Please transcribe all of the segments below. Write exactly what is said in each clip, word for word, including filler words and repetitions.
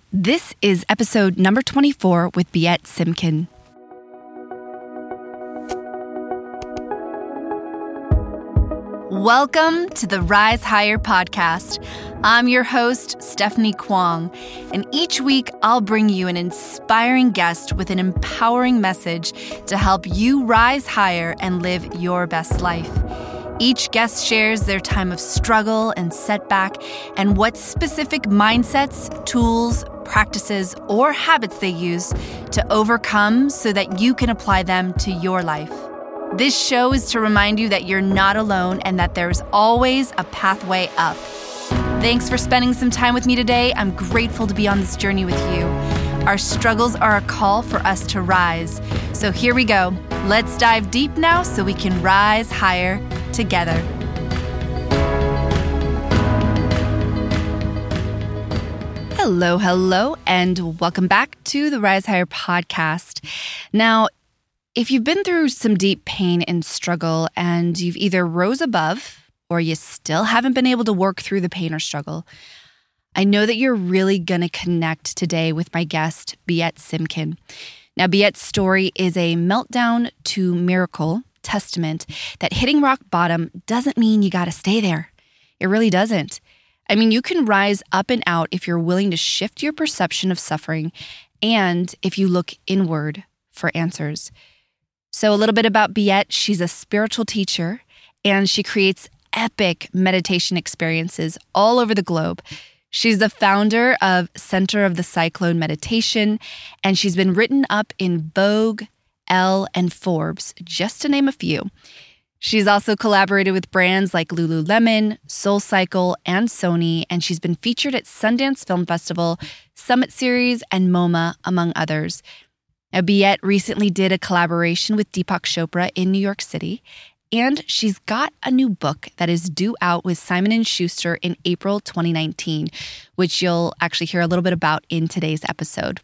This is episode number twenty-four with Biet Simkin. Welcome to the Rise Higher podcast. I'm your host, Stephanie Kwong, and each week I'll bring you an inspiring guest with an empowering message to help you rise higher and live your best life. Each guest shares their time of struggle and setback and what specific mindsets, tools, practices, or habits they use to overcome so that you can apply them to your life. This show is to remind you that you're not alone and that there's always a pathway up. Thanks for spending some time with me today. I'm grateful to be on this journey with you. Our struggles are a call for us to rise. So here we go. Let's dive deep now so we can rise higher together. Hello, hello, and welcome back to the Rise Higher podcast. Now, if you've been through some deep pain and struggle and you've either rose above or you still haven't been able to work through the pain or struggle, I know that you're really going to connect today with my guest, Biet Simkin. Now, Biet's story is a meltdown to miracle testament that hitting rock bottom doesn't mean you got to stay there. It really doesn't. I mean, you can rise up and out if you're willing to shift your perception of suffering and if you look inward for answers. So a little bit about Biet. She's a spiritual teacher and she creates epic meditation experiences all over the globe. She's the founder of Center of the Cyclone Meditation, and she's been written up in Vogue, Elle, and Forbes, just to name a few. She's also collaborated with brands like Lululemon, SoulCycle, and Sony, and she's been featured at Sundance Film Festival, Summit Series, and MoMA, among others. Now, Biet recently did a collaboration with Deepak Chopra in New York City, and she's got a new book that is due out with Simon and Schuster in April twenty nineteen, which you'll actually hear a little bit about in today's episode.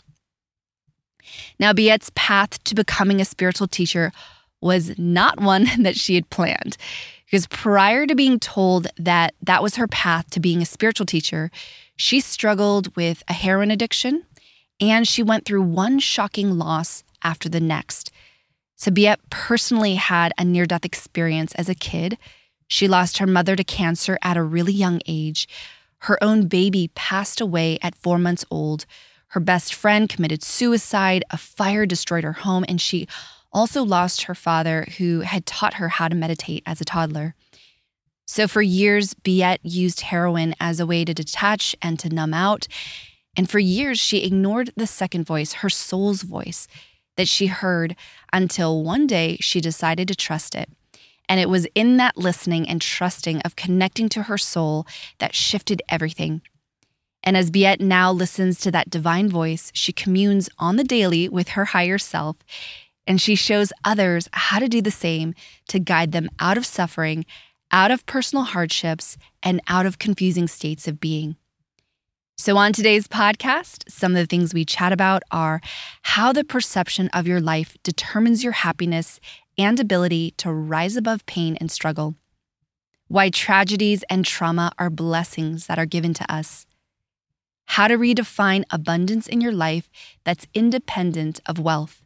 Now, Biet's path to becoming a spiritual teacher was not one that she had planned, because prior to being told that that was her path to being a spiritual teacher, she struggled with a heroin addiction, and she went through one shocking loss after the next. So Biet personally had a near-death experience as a kid. She lost her mother to cancer at a really young age. Her own baby passed away at four months old. Her best friend committed suicide. A fire destroyed her home, and she also lost her father, who had taught her how to meditate as a toddler. So for years, Biet used heroin as a way to detach and to numb out. And for years, she ignored the second voice, her soul's voice, that she heard until one day she decided to trust it. And it was in that listening and trusting of connecting to her soul that shifted everything. And as Biet now listens to that divine voice, she communes on the daily with her higher self, and she shows others how to do the same to guide them out of suffering, out of personal hardships, and out of confusing states of being. So on today's podcast, some of the things we chat about are how the perception of your life determines your happiness and ability to rise above pain and struggle, why tragedies and trauma are blessings that are given to us, how to redefine abundance in your life that's independent of wealth,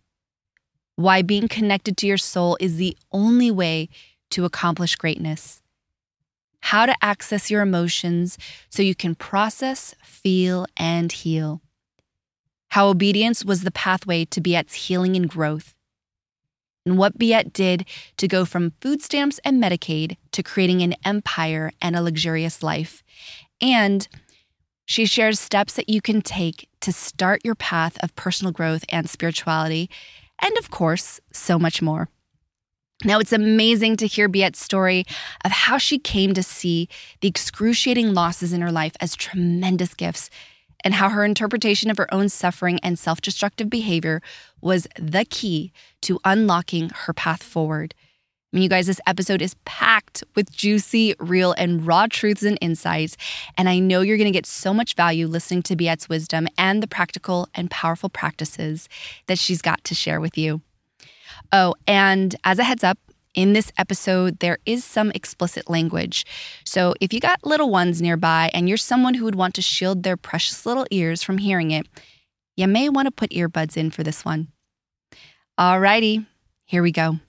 why being connected to your soul is the only way to accomplish greatness, how to access your emotions so you can process, feel, and heal, how obedience was the pathway to Biet's healing and growth, and what Biet did to go from food stamps and Medicaid to creating an empire and a luxurious life. And she shares steps that you can take to start your path of personal growth and spirituality, and of course, so much more. Now, it's amazing to hear Biet's story of how she came to see the excruciating losses in her life as tremendous gifts, and how her interpretation of her own suffering and self-destructive behavior was the key to unlocking her path forward. I mean, you guys, this episode is packed with juicy, real, and raw truths and insights, and I know you're going to get so much value listening to Biet's wisdom and the practical and powerful practices that she's got to share with you. Oh, and as a heads up, In this episode, there is some explicit language. So if you got little ones nearby and you're someone who would want to shield their precious little ears from hearing it, you may want to put earbuds in for this one. Alrighty, here we go.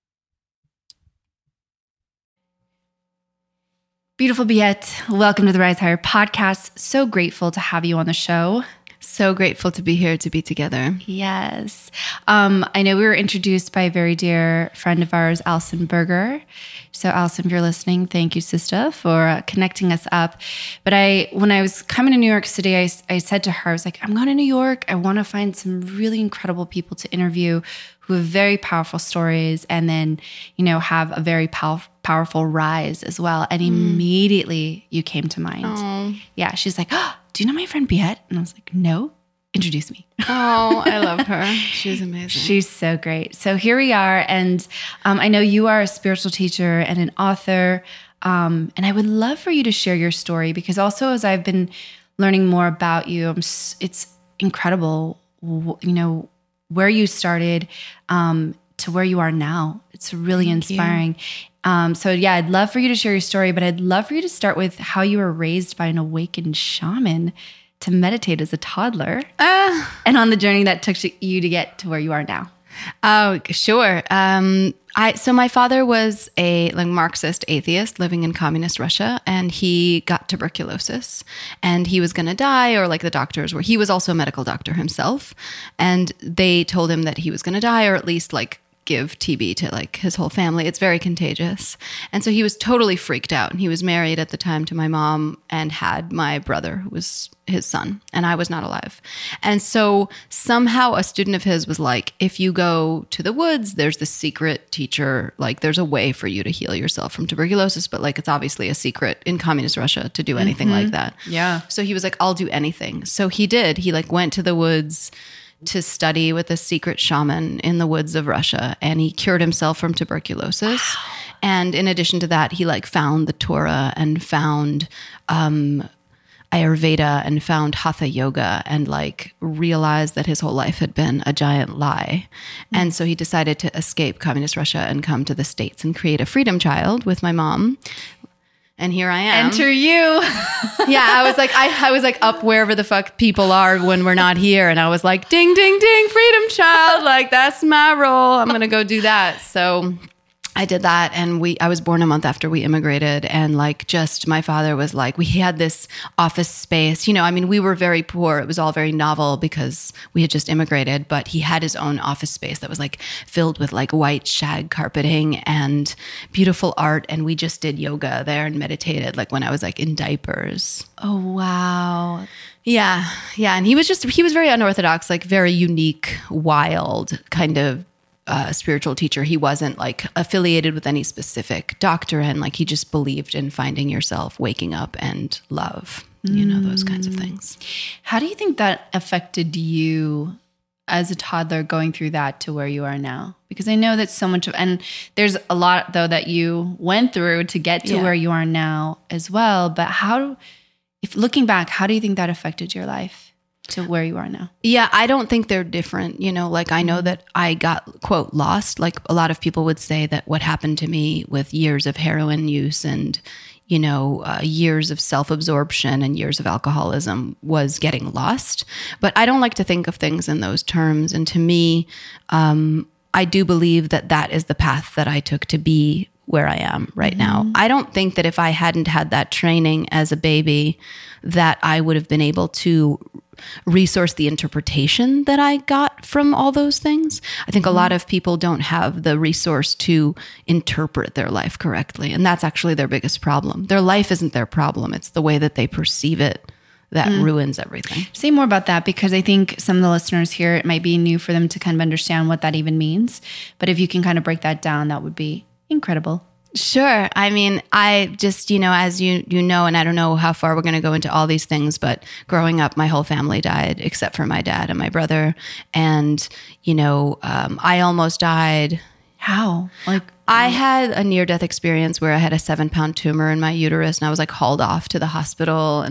Beautiful Biet, welcome to the Rise Higher podcast. So grateful to have you on the show. So grateful to be here, to be together. Yes. Um, I know we were introduced by a very dear friend of ours, Alison Berger. So Alison, if you're listening, thank you, sister, for uh, connecting us up. But I, when I was coming to New York City, I, I said to her, I was like, I'm going to New York. I want to find some really incredible people to interview who have very powerful stories and then, you know, have a very pow- powerful rise as well. And mm. immediately you came to mind. Oh. Yeah. She's like, oh, do you know my friend Biet? And I was like, no, introduce me. Oh, I love her. She's amazing. She's so great. So here we are. And um, I know you are a spiritual teacher and an author. Um, and I would love for you to share your story because also as I've been learning more about you, I'm, it's incredible, you know, where you started um, to where you are now. It's really Thank inspiring. Um, so yeah, I'd love for you to share your story, but I'd love for you to start with how you were raised by an awakened shaman to meditate as a toddler uh, and on the journey that took you to get to where you are now. Oh, sure. Um, I, so my father was a like Marxist atheist living in communist Russia, and he got tuberculosis and he was going to die, or like the doctors were, he was also a medical doctor himself. And they told him that he was going to die, or at least like give T B to like his whole family. It's very contagious. And so he was totally freaked out. And he was married at the time to my mom and had my brother, who was his son, and I was not alive. And so somehow a student of his was like, if you go to the woods, there's this secret teacher, like there's a way for you to heal yourself from tuberculosis, but like it's obviously a secret in communist Russia to do anything mm-hmm. like that. Yeah. So he was like, I'll do anything. So he did. He like went to the woods to study with a secret shaman in the woods of Russia, and he cured himself from tuberculosis. Wow. And in addition to that, he like found the Torah and found um, Ayurveda and found Hatha yoga and like realized that his whole life had been a giant lie. Mm-hmm. And so he decided to escape communist Russia and come to the States and create a freedom child with my mom. And here I am. Enter you. Yeah, I was like, I, I was like up wherever the fuck people are when we're not here. And I was like, ding, ding, ding, freedom child. Like, that's my role. I'm going to go do that. So I did that, and we I was born a month after we immigrated, and like just my father was like, we had this office space, you know, I mean, we were very poor. It was all very novel because we had just immigrated, but he had his own office space that was like filled with like white shag carpeting and beautiful art, and we just did yoga there and meditated like when I was like in diapers. Oh, wow. Yeah. Yeah. And he was just, he was very unorthodox, like very unique, wild kind of Uh, spiritual teacher. He wasn't like affiliated with any specific doctrine. Like he just believed in finding yourself, waking up, and love, you know, those kinds of things. How do you think that affected you as a toddler going through that to where you are now? Because I know that so much of, and there's a lot though that you went through to get to yeah. where you are now as well. But how, if looking back, how do you think that affected your life to where you are now? Yeah, I don't think they're different. You know, like I know that I got, quote, lost. Like a lot of people would say that what happened to me with years of heroin use and, you know, uh, years of self-absorption and years of alcoholism was getting lost. But I don't like to think of things in those terms. And to me, um, I do believe that that is the path that I took to be where I am right mm-hmm. now. I don't think that if I hadn't had that training as a baby, that I would have been able to resource the interpretation that I got from all those things. I think mm-hmm. a lot of people don't have the resource to interpret their life correctly. And that's actually their biggest problem. Their life isn't their problem. It's the way that they perceive it that mm. ruins everything. Say more about that, because I think some of the listeners here, it might be new for them to kind of understand what that even means. But if you can kind of break that down, that would be incredible. Sure. I mean, I just, you know, as you you know, and I don't know how far we're going to go into all these things, but growing up, my whole family died except for my dad and my brother. And, you know, um, I almost died. How? Like, I had a near-death experience where I had a seven-pound tumor in my uterus, and I was like hauled off to the hospital, and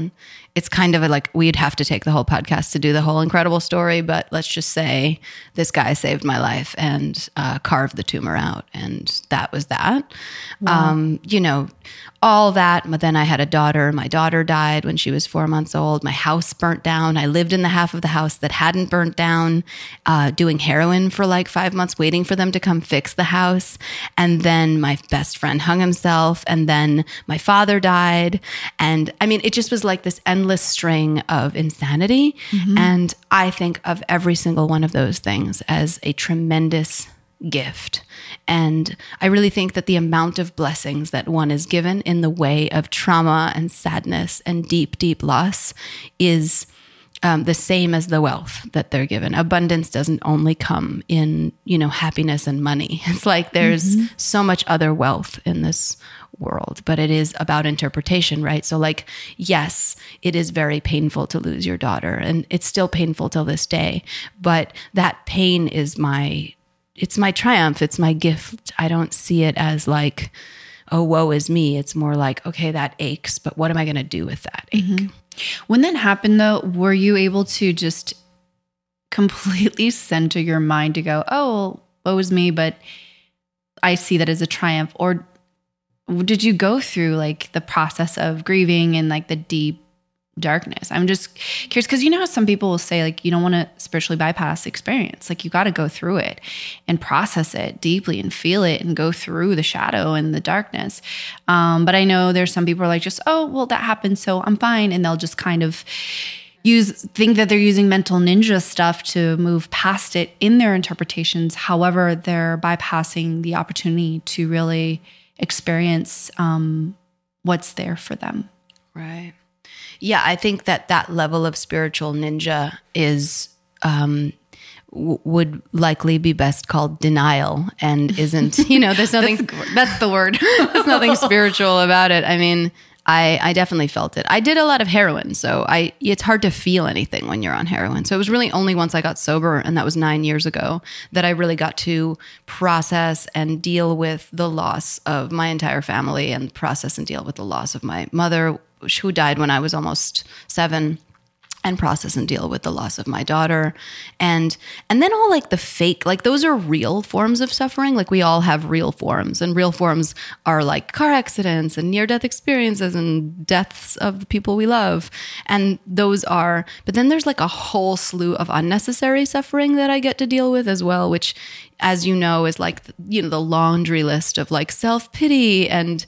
it's kind of a, like we'd have to take the whole podcast to do the whole incredible story, but let's just say this guy saved my life and uh, carved the tumor out, and that was that. Wow. Um, you know, all that. But then I had a daughter. My daughter died when she was four months old. My house burnt down. I lived in the half of the house that hadn't burnt down, uh, doing heroin for like five months, waiting for them to come fix the house. And then my best friend hung himself, and then my father died. And I mean, it just was like this endless string of insanity. Mm-hmm. And I think of every single one of those things as a tremendous gift. And I really think that the amount of blessings that one is given in the way of trauma and sadness and deep, deep loss is um, the same as the wealth that they're given. Abundance doesn't only come in, you know, happiness and money. It's like there's mm-hmm. so much other wealth in this world, but it is about interpretation, right? So like, yes, it is very painful to lose your daughter, and it's still painful till this day, but that pain is my, it's my triumph. It's my gift. I don't see it as like, oh, woe is me. It's more like, okay, that aches, but what am I going to do with that ache? Mm-hmm. When that happened though, were you able to just completely center your mind to go, oh, woe is me, but I see that as a triumph? Or did you go through like the process of grieving and like the deep darkness? I'm just curious, because you know how some people will say like, you don't want to spiritually bypass the experience. Like you got to go through it and process it deeply and feel it and go through the shadow and the darkness. Um, but I know there's some people who are like, just, oh, well, that happened, so I'm fine. And they'll just kind of use, think that they're using mental ninja stuff to move past it in their interpretations. However, they're bypassing the opportunity to really experience um, what's there for them. Right. Yeah, I think that that level of spiritual ninja is um, w- would likely be best called denial, and isn't, you know, there's nothing, that's, that's the word. There's nothing spiritual about it. I mean, I, I definitely felt it. I did a lot of heroin, so I it's hard to feel anything when you're on heroin. So it was really only once I got sober, and that was nine years ago, that I really got to process and deal with the loss of my entire family, and process and deal with the loss of my mother, who died when I was almost seven, and process and deal with the loss of my daughter. And and then all like the fake, like those are real forms of suffering. Like we all have real forms, and real forms are like car accidents and near-death experiences and deaths of the people we love. And those are, but then there's like a whole slew of unnecessary suffering that I get to deal with as well, which, as you know, is like, you know, the laundry list of like self-pity and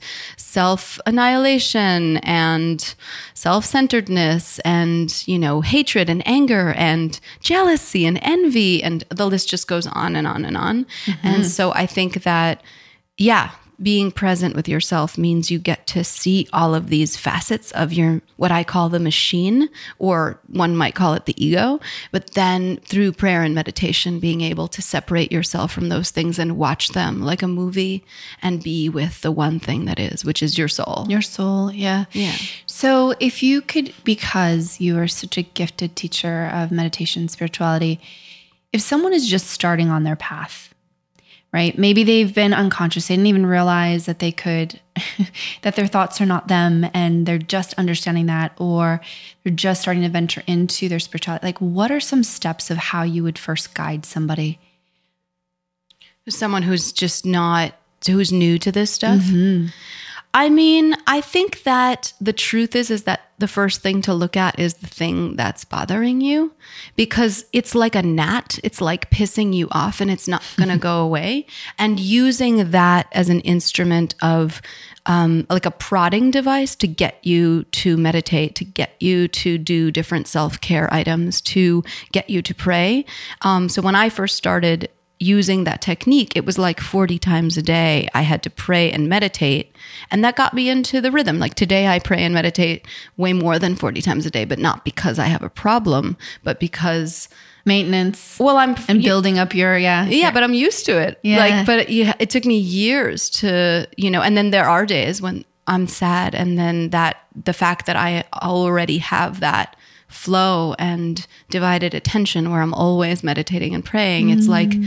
self-annihilation and self-centeredness and, you know, hatred and anger and jealousy and envy. And the list just goes on and on and on. Mm-hmm. And so I think that, yeah, being present with yourself means you get to see all of these facets of your, what I call the machine, or one might call it the ego. But then through prayer and meditation, being able to separate yourself from those things and watch them like a movie, and be with the one thing that is, which is your soul. Your soul, yeah. Yeah. So if you could, because you are such a gifted teacher of meditation, spirituality, if someone is just starting on their path, right? Maybe they've been unconscious. They didn't even realize that they could, that their thoughts are not them, and they're just understanding that, or they're just starting to venture into their spirituality. Like, what are some steps of how you would first guide somebody? Someone who's just not, who's new to this stuff? Mm-hmm. I mean, I think that the truth is, is that the first thing to look at is the thing that's bothering you, because it's like a gnat. It's like pissing you off, and it's not going to go away. And using that as an instrument of um, like a prodding device to get you to meditate, to get you to do different self-care items, to get you to pray. Um, so when I first started using that technique, it was like forty times a day I had to pray and meditate. And that got me into the rhythm. Like today I pray and meditate way more than forty times a day, but not because I have a problem, but because maintenance. Well, I'm and building up your, yeah. Yeah, but I'm used to it. Yeah. Like, but it, it took me years to, you know, and then there are days when I'm sad. And then that, the fact that I already have that flow and divided attention where I'm always meditating and praying, mm. it's like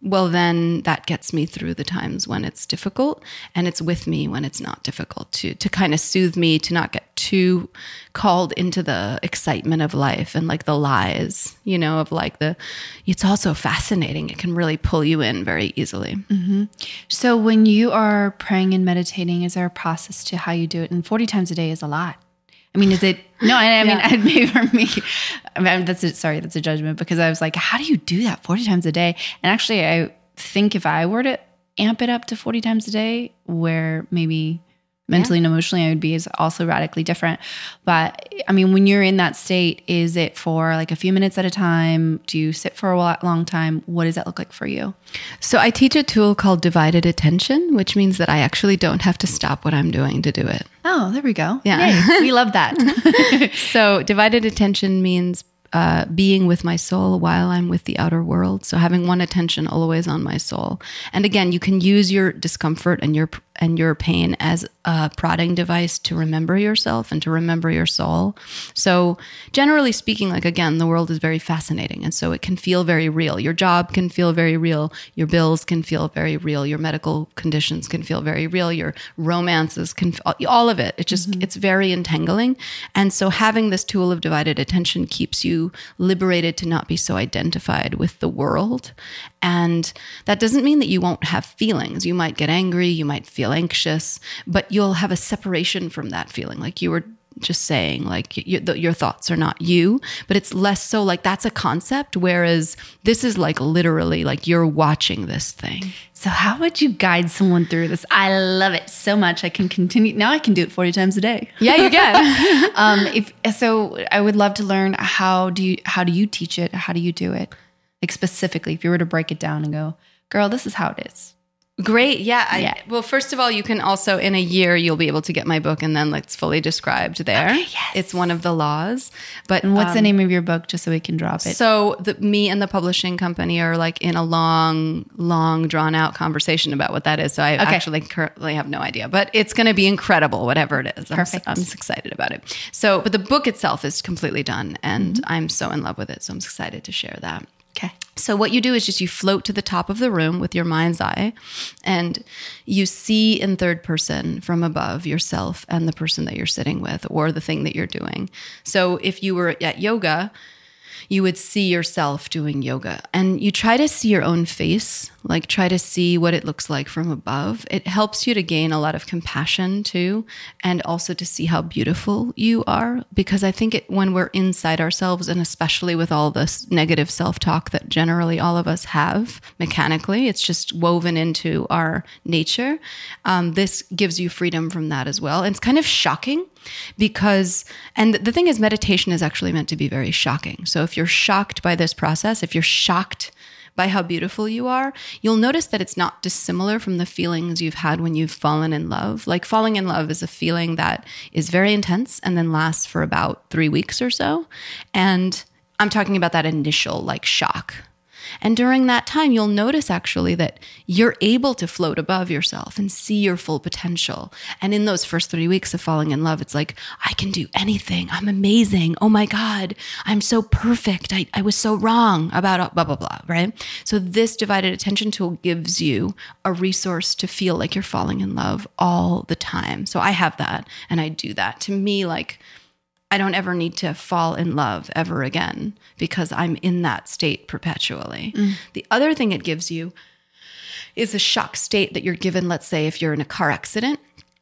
well, then that gets me through the times when it's difficult, and it's with me when it's not difficult, to to kind of soothe me, to not get too called into the excitement of life and like the lies, you know, of like the, it's also fascinating. It can really pull you in very easily. Mm-hmm. So when you are praying and meditating, is there a process to how you do it? And forty times a day is a lot. I mean, is it, no, I, I mean, Yeah. I, maybe for me, I mean, that's a, sorry, that's a judgment, because I was like, how do you do that forty times a day? And actually, I think if I were to amp it up to forty times a day, where maybe mentally and emotionally I would be, is also radically different. But I mean, when you're in that state, is it for like a few minutes at a time? Do you sit for a long time? What does that look like for you? So I teach a tool called divided attention, which means that I actually don't have to stop what I'm doing to do it. Oh, there we go. Yeah. Yay. We love that. So divided attention means uh, being with my soul while I'm with the outer world. So having one attention always on my soul. And again, you can use your discomfort and your and your pain as a prodding device to remember yourself and to remember your soul. So generally speaking, like again, the world is very fascinating. And so it can feel very real. Your job can feel very real. Your bills can feel very real. Your medical conditions can feel very real. Your romances can, all of it. It just, mm-hmm. it's very entangling. And so having this tool of divided attention keeps you liberated to not be so identified with the world. And that doesn't mean that you won't have feelings. You might get angry, you might feel anxious, but you'll have a separation from that feeling. Like you were just saying, like you, the, your thoughts are not you, but it's less so like that's a concept. Whereas this is like literally like you're watching this thing. So how would you guide someone through this? I love it so much. I can continue. Now I can do it forty times a day. Yeah, you can. um, if, so I would love to learn how do you, how do you teach it? How do you do it? Like specifically, if you were to break it down and go, girl, this is how it is. Great. Yeah, I, yeah. Well, first of all, you can also, in a year, you'll be able to get my book, and then it's fully described there. Okay, yes. It's one of the laws. But and what's um, the name of your book, just so we can drop it? So the, me and the publishing company are like in a long, long, drawn out conversation about what that is. So I okay. actually currently have no idea, but it's going to be incredible, whatever it is. Perfect. I'm, I'm excited about it. So, but the book itself is completely done, and mm-hmm. I'm so in love with it. So I'm excited to share that. Okay. So what you do is just you float to the top of the room with your mind's eye, and you see in third person from above yourself and the person that you're sitting with or the thing that you're doing. So if you were at yoga, you would see yourself doing yoga, and you try to see your own face, like try to see what it looks like from above. It helps you to gain a lot of compassion too, and also to see how beautiful you are, because I think it, when we're inside ourselves, and especially with all this negative self-talk that generally all of us have mechanically, it's just woven into our nature. Um, this gives you freedom from that as well. And it's kind of shocking because, and the thing is, meditation is actually meant to be very shocking. So if you're shocked by this process, if you're shocked by how beautiful you are, you'll notice that it's not dissimilar from the feelings you've had when you've fallen in love. Like falling in love is a feeling that is very intense and then lasts for about three weeks or so. And I'm talking about that initial like shock. And during that time, you'll notice actually that you're able to float above yourself and see your full potential. And in those first three weeks of falling in love, it's like, I can do anything. I'm amazing. Oh my God, I'm so perfect. I, I was so wrong about blah, blah, blah, right? So this divided attention tool gives you a resource to feel like you're falling in love all the time. So I have that and I do that. To me, like, I don't ever need to fall in love ever again because I'm in that state perpetually. Mm. The other thing it gives you is a shock state that you're given, let's say, if you're in a car accident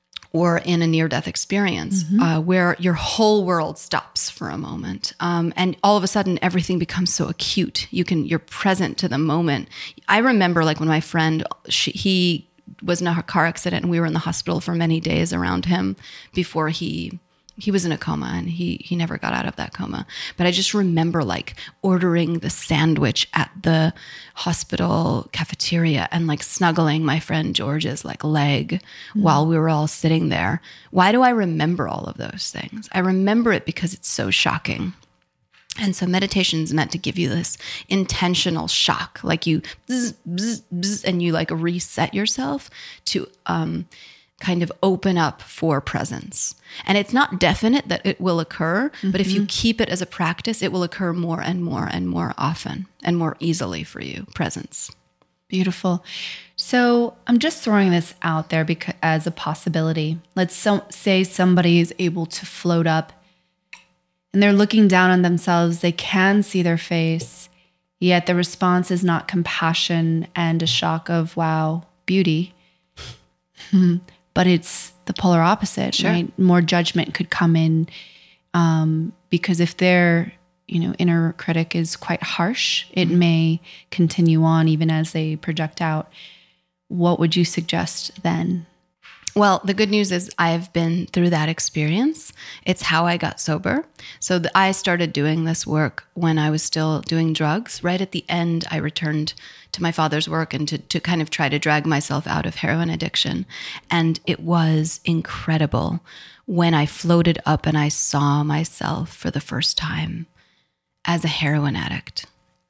or in a near-death experience, mm-hmm. uh, where your whole world stops for a moment. Um, and all of a sudden, everything becomes so acute. You can, you're present to the moment. I remember like when my friend, she, he was in a car accident and we were in the hospital for many days around him before he... He was in a coma and he he never got out of that coma. But I just remember like ordering the sandwich at the hospital cafeteria and like snuggling my friend George's like leg mm. while we were all sitting there. Why do I remember all of those things? I remember it because it's so shocking. And so meditation is meant to give you this intentional shock, like you bzz, bzz, bzz, and you like reset yourself to um kind of open up for presence. And it's not definite that it will occur, mm-hmm. but if you keep it as a practice, it will occur more and more and more often and more easily for you, presence. Beautiful. So I'm just throwing this out there because as a possibility. Let's so, say somebody is able to float up and they're looking down on themselves. They can see their face, yet the response is not compassion and a shock of, wow, beauty. But it's the polar opposite, Sure. right? More judgment could come in um, because if their, you know, inner critic is quite harsh, it mm-hmm. may continue on even as they project out. What would you suggest then? Well, the good news is I've been through that experience. It's how I got sober. So the, I started doing this work when I was still doing drugs. Right at the end, I returned to my father's work and to, to kind of try to drag myself out of heroin addiction. And it was incredible when I floated up and I saw myself for the first time as a heroin addict,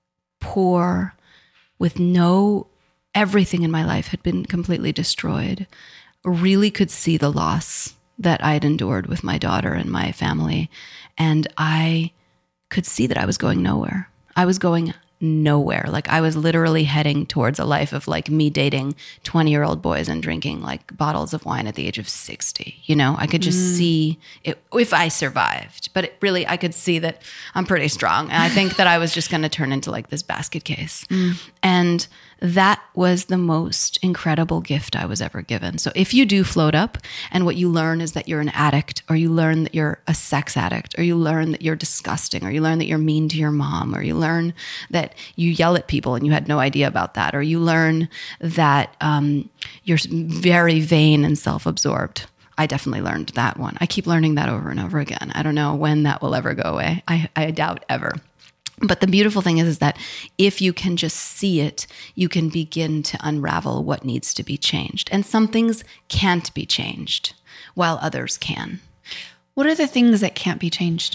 poor, with no, everything in my life had been completely destroyed. Really could see the loss that I had endured with my daughter and my family. And I could see that I was going nowhere. I was going nowhere. Like I was literally heading towards a life of like me dating twenty year old boys and drinking like bottles of wine at the age of sixty. You know, I could just mm. see it if I survived, but it really, I could see that I'm pretty strong. And I think that I was just going to turn into like this basket case. Mm. And that was the most incredible gift I was ever given. So if you do float up and what you learn is that you're an addict, or you learn that you're a sex addict, or you learn that you're disgusting, or you learn that you're mean to your mom, or you learn that you yell at people and you had no idea about that, or you learn that um, you're very vain and self-absorbed. I definitely learned that one. I keep learning that over and over again. I don't know when that will ever go away. I, I doubt ever. But the beautiful thing is, is that if you can just see it, you can begin to unravel what needs to be changed. And some things can't be changed, while others can. What are the things that can't be changed?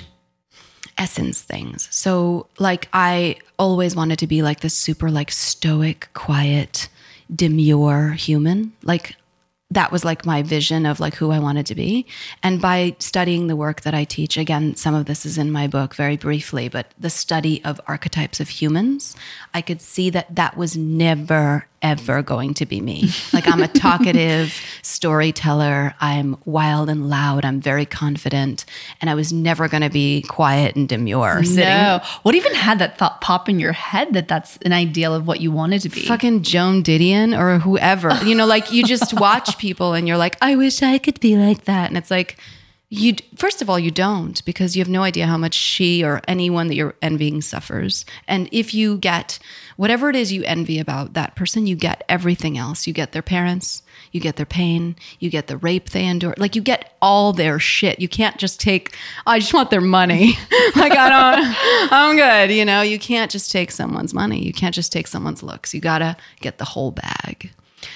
Essence things. So like I always wanted to be like this super like stoic, quiet, demure human. Like that was like my vision of like who I wanted to be. And by studying the work that I teach, again, some of this is in my book very briefly, but the study of archetypes of humans, I could see that that was never, ever going to be me. Like I'm a talkative storyteller. I'm wild and loud. I'm very confident. And I was never going to be quiet and demure. Sitting. No. What even had that thought pop in your head that that's an ideal of what you wanted to be? Fucking Joan Didion or whoever. You know, like you just watch people and you're like, I wish I could be like that. And it's like, you first of all, you don't, because you have no idea how much she or anyone that you're envying suffers. And if you get whatever it is you envy about that person, you get everything else. You get their parents, you get their pain, you get the rape they endure. Like you get all their shit. You can't just take, oh, I just want their money. Like I don't, I'm good. You know, you can't just take someone's money. You can't just take someone's looks. You got to get the whole bag.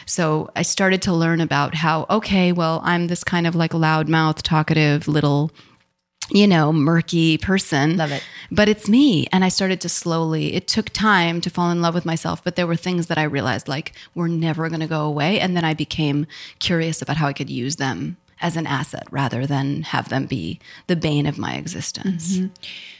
So I started to learn about how, okay, well, I'm this kind of like loudmouth, talkative, little, you know, murky person. Love it. But it's me. And I started to slowly, it took time to fall in love with myself, but there were things that I realized like were never going to go away. And then I became curious about how I could use them as an asset rather than have them be the bane of my existence. Mm-hmm.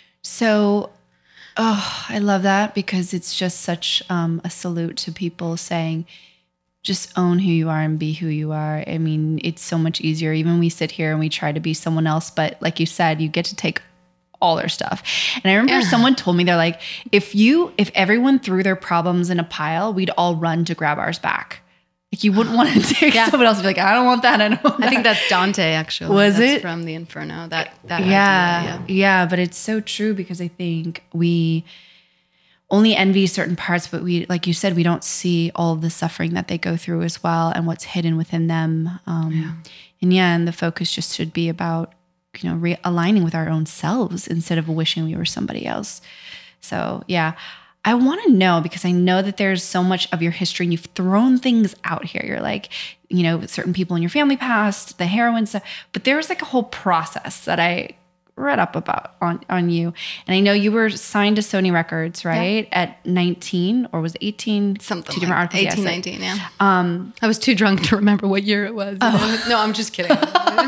So, oh, I love that because it's just such um, a salute to people saying, just own who you are and be who you are. I mean, it's so much easier. Even we sit here and we try to be someone else, but like you said, you get to take all their stuff. And I remember yeah. someone told me, they're like, if you, if everyone threw their problems in a pile, we'd all run to grab ours back. Like you wouldn't want to take yeah. someone else and be like, I don't want that. I don't want that. I think that's Dante actually. Was that's it? From the Inferno. That, that yeah, idea, yeah. Yeah. But it's so true because I think we only envy certain parts, but we, like you said, we don't see all of the suffering that they go through as well and what's hidden within them. Um, yeah. And yeah, and the focus just should be about, you know, realigning with our own selves instead of wishing we were somebody else. So yeah, I want to know, because I know that there's so much of your history and you've thrown things out here. You're like, you know, certain people in your family passed, the heroin stuff, but there's like a whole process that I read up about on, on you. And I know you were signed to Sony Records, right? Yeah. At nineteen or was it eighteen? Something Two like different articles. eighteen, nineteen, yeah. Um, I was too drunk to remember what year it was. Oh. No, I'm just kidding.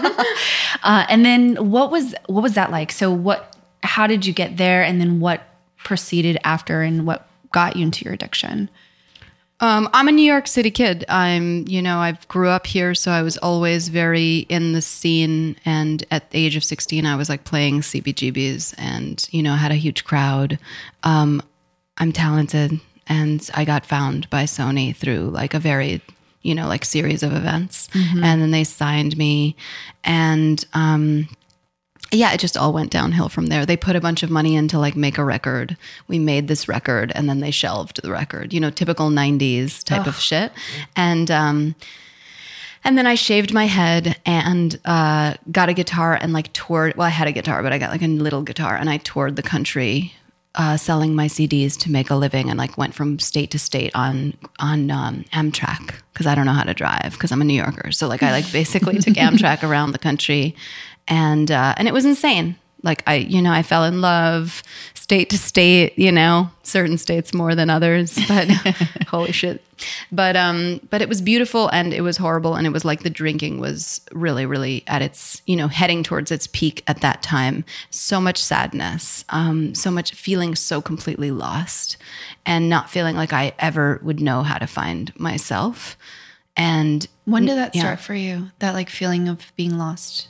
uh, and then what was, what was that like? So what, how did you get there? And then what proceeded after and what got you into your addiction? Um, I'm a New York City kid. I'm, you know, I grew up here, so I was always very in the scene. And at the age of sixteen, I was like playing C B G Bs and, you know, had a huge crowd. Um, I'm talented, and I got found by Sony through like a very, you know, like series of events. Mm-hmm. And then they signed me. And, um, yeah, it just all went downhill from there. They put a bunch of money in to like make a record. We made this record and then they shelved the record, you know, typical nineties type oh. of shit. And, um, and then I shaved my head and, uh, got a guitar and like toured. Well, I had a guitar, but I got like a little guitar and I toured the country, uh, selling my C Ds to make a living, and like went from state to state on, on, um, Amtrak. Cause I don't know how to drive cause I'm a New Yorker. So like I like basically took Amtrak around the country. And, uh, and it was insane. Like I, you know, I fell in love state to state, you know, certain states more than others, but holy shit. But, um, but it was beautiful and it was horrible. And it was like the drinking was really, really at its, you know, heading towards its peak at that time. So much sadness, um, so much feeling so completely lost and not feeling like I ever would know how to find myself. And when did that yeah. start for you? That like feeling of being lost?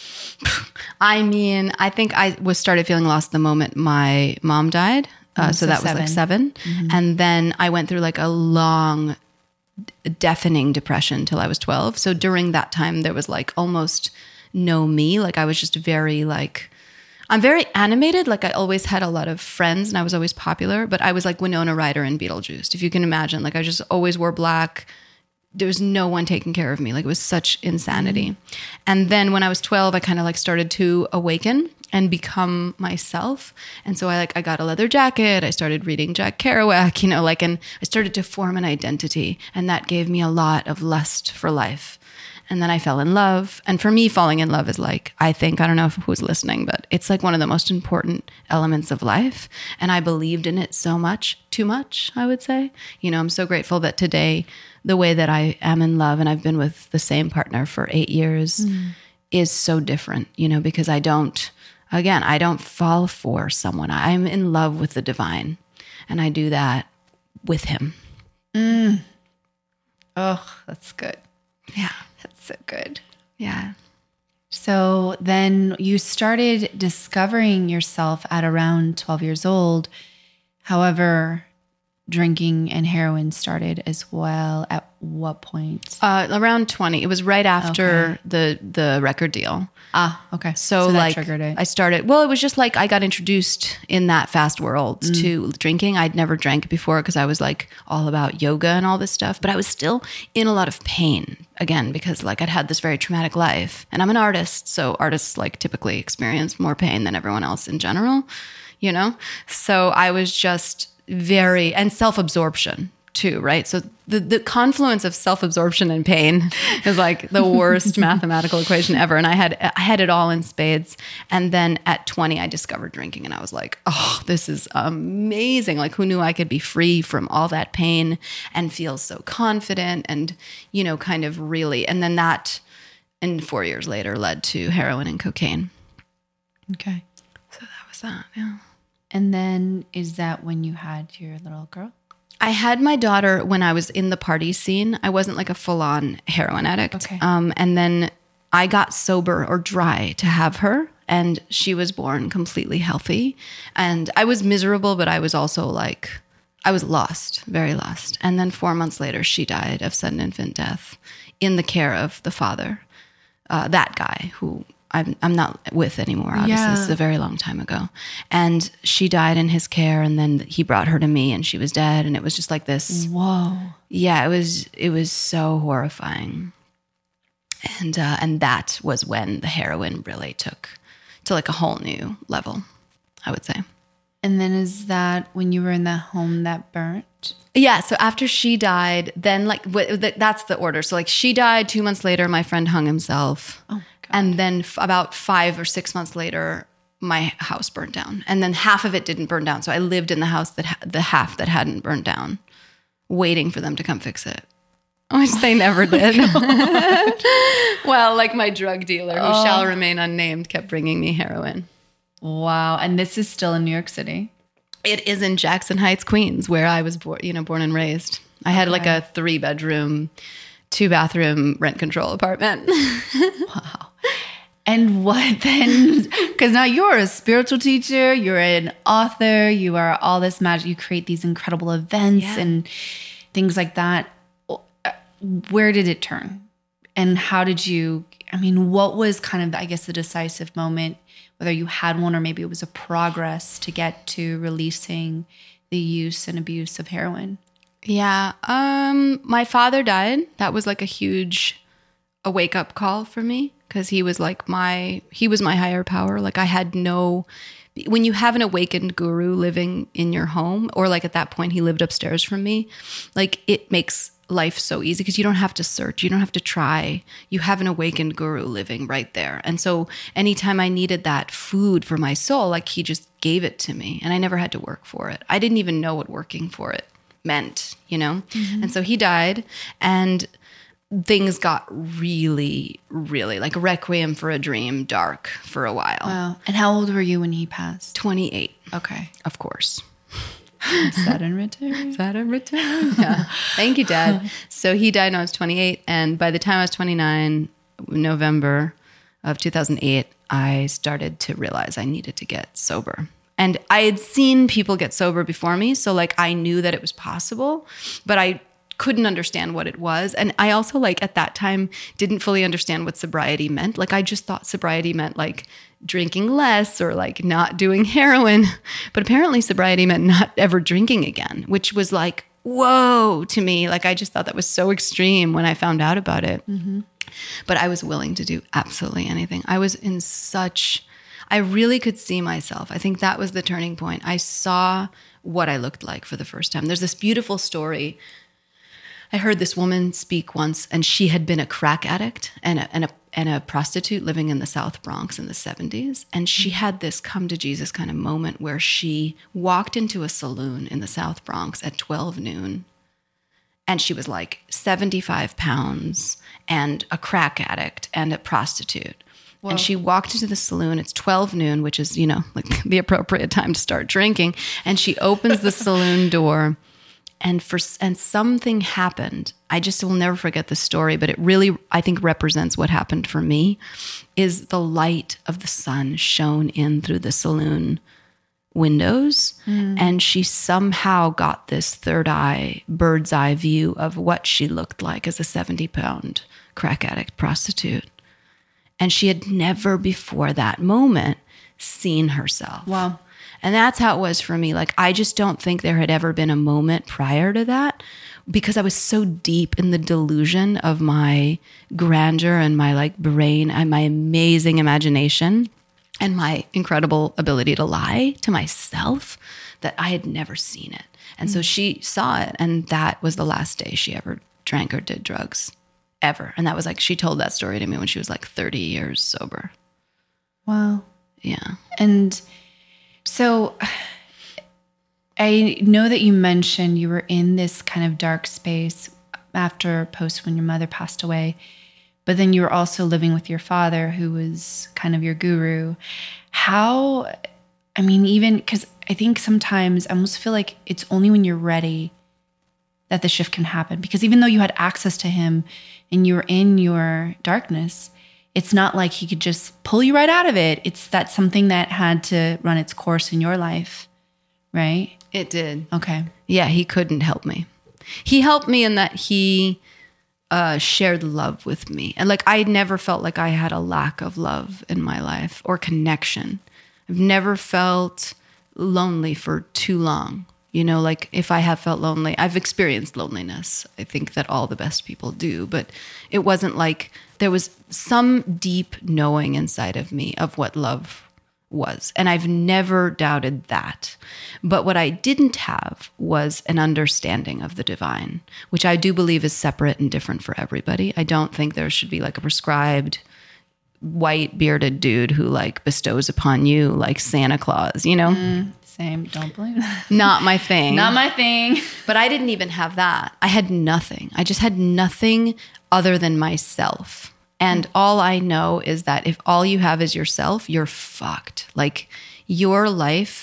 I mean, I think I was started feeling lost the moment my mom died. Uh, so, so that seven. was like seven. Mm-hmm. And then I went through like a long, deafening depression till I was twelve. So during that time, there was like almost no me. Like I was just very like, I'm very animated. Like I always had a lot of friends and I was always popular, but I was like Winona Ryder in Beetlejuice, if you can imagine. Like I just always wore black. There was no one taking care of me. Like it was such insanity. Mm. And then when I was twelve, I kind of like started to awaken and become myself. And so I like, I got a leather jacket. I started reading Jack Kerouac, you know, like, and I started to form an identity, and that gave me a lot of lust for life. And then I fell in love. And for me, falling in love is like, I think, I don't know if who's listening, but it's like one of the most important elements of life. And I believed in it so much, too much, I would say. You know, I'm so grateful that today, the way that I am in love, and I've been with the same partner for eight years, mm. is so different, you know, because I don't, again, I don't fall for someone. I'm in love with the divine, and I do that with him. Mm. Oh, that's good. Yeah. That's so good. Yeah. So then you started discovering yourself at around twelve years old. However, drinking and heroin started as well. At what point? Uh, around twenty. It was right after okay. the the record deal. Ah, okay. So, so that like triggered it. I started, well, it was just like I got introduced in that fast world mm. to drinking. I'd never drank before because I was like all about yoga and all this stuff, but I was still in a lot of pain again, because like I'd had this very traumatic life, and I'm an artist. So artists like typically experience more pain than everyone else in general, you know? So I was just very, and self-absorption too, right? So the, the confluence of self-absorption and pain is like the worst mathematical equation ever. And I had, I had it all in spades. And then at twenty, I discovered drinking, and I was like, oh, this is amazing. Like who knew I could be free from all that pain and feel so confident and, you know, kind of really, and then that, and four years later led to heroin and cocaine. Okay. So that was that, yeah. And then is that when you had your little girl? I had my daughter when I was in the party scene. I wasn't like a full-on heroin addict. Okay. Um, and then I got sober or dry to have her, and she was born completely healthy. And I was miserable, but I was also like, I was lost, very lost. And then four months later, she died of sudden infant death in the care of the father, uh, that guy who I'm, I'm not with anymore, obviously. Yeah. This is a very long time ago. And she died in his care, and then he brought her to me, and she was dead. And it was just like this. Whoa. Yeah, it was it was so horrifying. And uh, and that was when the heroin really took to like a whole new level, I would say. And then is that when you were in that home that burnt? Yeah. So after she died, then like w- th- that's the order. So like she died two months later, my friend hung himself. Oh. And then f- about five or six months later, my house burned down. And then half of it didn't burn down. So I lived in the house that ha- the half that hadn't burned down, waiting for them to come fix it, which they never did. Well, like my drug dealer, who oh. shall remain unnamed, kept bringing me heroin. Wow. And this is still in New York City? It is in Jackson Heights, Queens, where I was born, you know, born and raised. I had okay. like a three bedroom, two bathroom rent control apartment. Wow. And what then? Because now you're a spiritual teacher, you're an author, you are all this magic, you create these incredible events yeah. and things like that. Where did it turn? And how did you, I mean, what was kind of, I guess, the decisive moment, whether you had one or maybe it was a progress to get to releasing the use and abuse of heroin? Yeah. Um, my father died. That was like a huge a wake up call for me because he was like my, he was my higher power. Like I had no, when you have an awakened guru living in your home, or like at that point he lived upstairs from me, like it makes life so easy because you don't have to search. You don't have to try. You have an awakened guru living right there. And so anytime I needed that food for my soul, like he just gave it to me and I never had to work for it. I didn't even know what working for it meant, you know? Mm-hmm. And so he died and things got really, really like Requiem for a Dream dark for a while. Wow. And how old were you when he passed? twenty-eight. Okay. Of course. Saturn return. Saturn return. Yeah. Thank you, Dad. So he died when I was twenty-eight. And by the time I was twenty-nine, November of two thousand eight, I started to realize I needed to get sober. And I had seen people get sober before me. So like I knew that it was possible, but I couldn't understand what it was. And I also like at that time didn't fully understand what sobriety meant. Like I just thought sobriety meant like drinking less or like not doing heroin. But apparently sobriety meant not ever drinking again, which was like, whoa to me. Like I just thought that was so extreme when I found out about it. Mm-hmm. But I was willing to do absolutely anything. I was in such, I really could see myself. I think that was the turning point. I saw what I looked like for the first time. There's this beautiful story. I heard this woman speak once, and she had been a crack addict and a, and a and a prostitute living in the South Bronx in the seventies. And she had this come to Jesus kind of moment where she walked into a saloon in the South Bronx at twelve noon. And she was like seventy-five pounds and a crack addict and a prostitute. Whoa. And she walked into the saloon. It's twelve noon, which is, you know, like the appropriate time to start drinking. And she opens the saloon door. And for and something happened. I just will never forget the story, but it really, I think, represents what happened for me, is the light of the sun shone in through the saloon windows. Mm. And she somehow got this third eye, bird's eye view of what she looked like as a seventy pound crack addict prostitute. And she had never before that moment seen herself. Wow. And that's how it was for me. Like, I just don't think there had ever been a moment prior to that because I was so deep in the delusion of my grandeur and my like brain and my amazing imagination and my incredible ability to lie to myself that I had never seen it. And so she saw it, and that was the last day she ever drank or did drugs ever. And that was like, she told that story to me when she was like thirty years sober. Wow. Yeah. And so I know that you mentioned you were in this kind of dark space after post when your mother passed away, but then you were also living with your father who was kind of your guru. How, I mean, even because I think sometimes I almost feel like it's only when you're ready that the shift can happen, because even though you had access to him and you were in your darkness, it's not like he could just pull you right out of it. It's that something that had to run its course in your life, right? It did. Okay. Yeah, he couldn't help me. He helped me in that he uh, shared love with me. And like, I never felt like I had a lack of love in my life or connection. I've never felt lonely for too long. You know, like if I have felt lonely, I've experienced loneliness. I think that all the best people do, but it wasn't like there was some deep knowing inside of me of what love was. And I've never doubted that. But what I didn't have was an understanding of the divine, which I do believe is separate and different for everybody. I don't think there should be like a prescribed white bearded dude who like bestows upon you like Santa Claus, you know? Mm. Same. Don't blame that. Not my thing. Not my thing. But I didn't even have that. I had nothing. I just had nothing other than myself. And all I know is that if all you have is yourself, you're fucked. Like your life,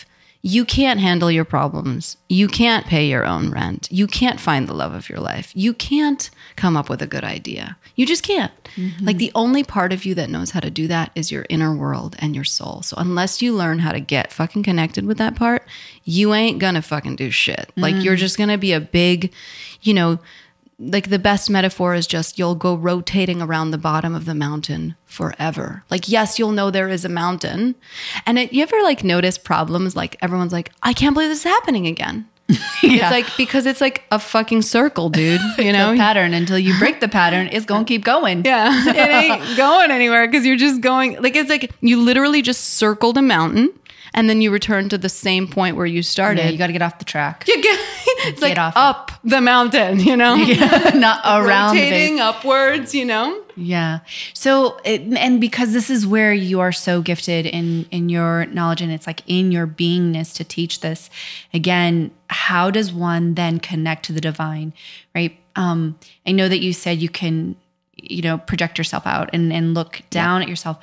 You can't handle your problems. You can't pay your own rent. You can't find the love of your life. You can't come up with a good idea. You just can't. Mm-hmm. Like the only part of you that knows how to do that is your inner world and your soul. So unless you learn how to get fucking connected with that part, you ain't gonna fucking do shit. Mm-hmm. Like you're just gonna be a big, you know, like the best metaphor is just you'll go rotating around the bottom of the mountain forever. Like, yes, you'll know there is a mountain. And it, you ever like notice problems? Like everyone's like, I can't believe this is happening again. Yeah. It's like, because it's like a fucking circle, dude, you know, a pattern. Until you break the pattern, it's going to keep going. Yeah. It ain't going anywhere because you're just going like, it's like you literally just circled a mountain. And then you return to the same point where you started. Yeah, you got to get off the track. You get, it's get like off up it. The mountain, you know? Yeah, not around rotating upwards, you know? Yeah. So, it, and because this is where you are so gifted in, in your knowledge and it's like in your beingness to teach this, again, how does one then connect to the divine, right? Um, I know that you said you can, you know, project yourself out and, and look down yeah. at yourself.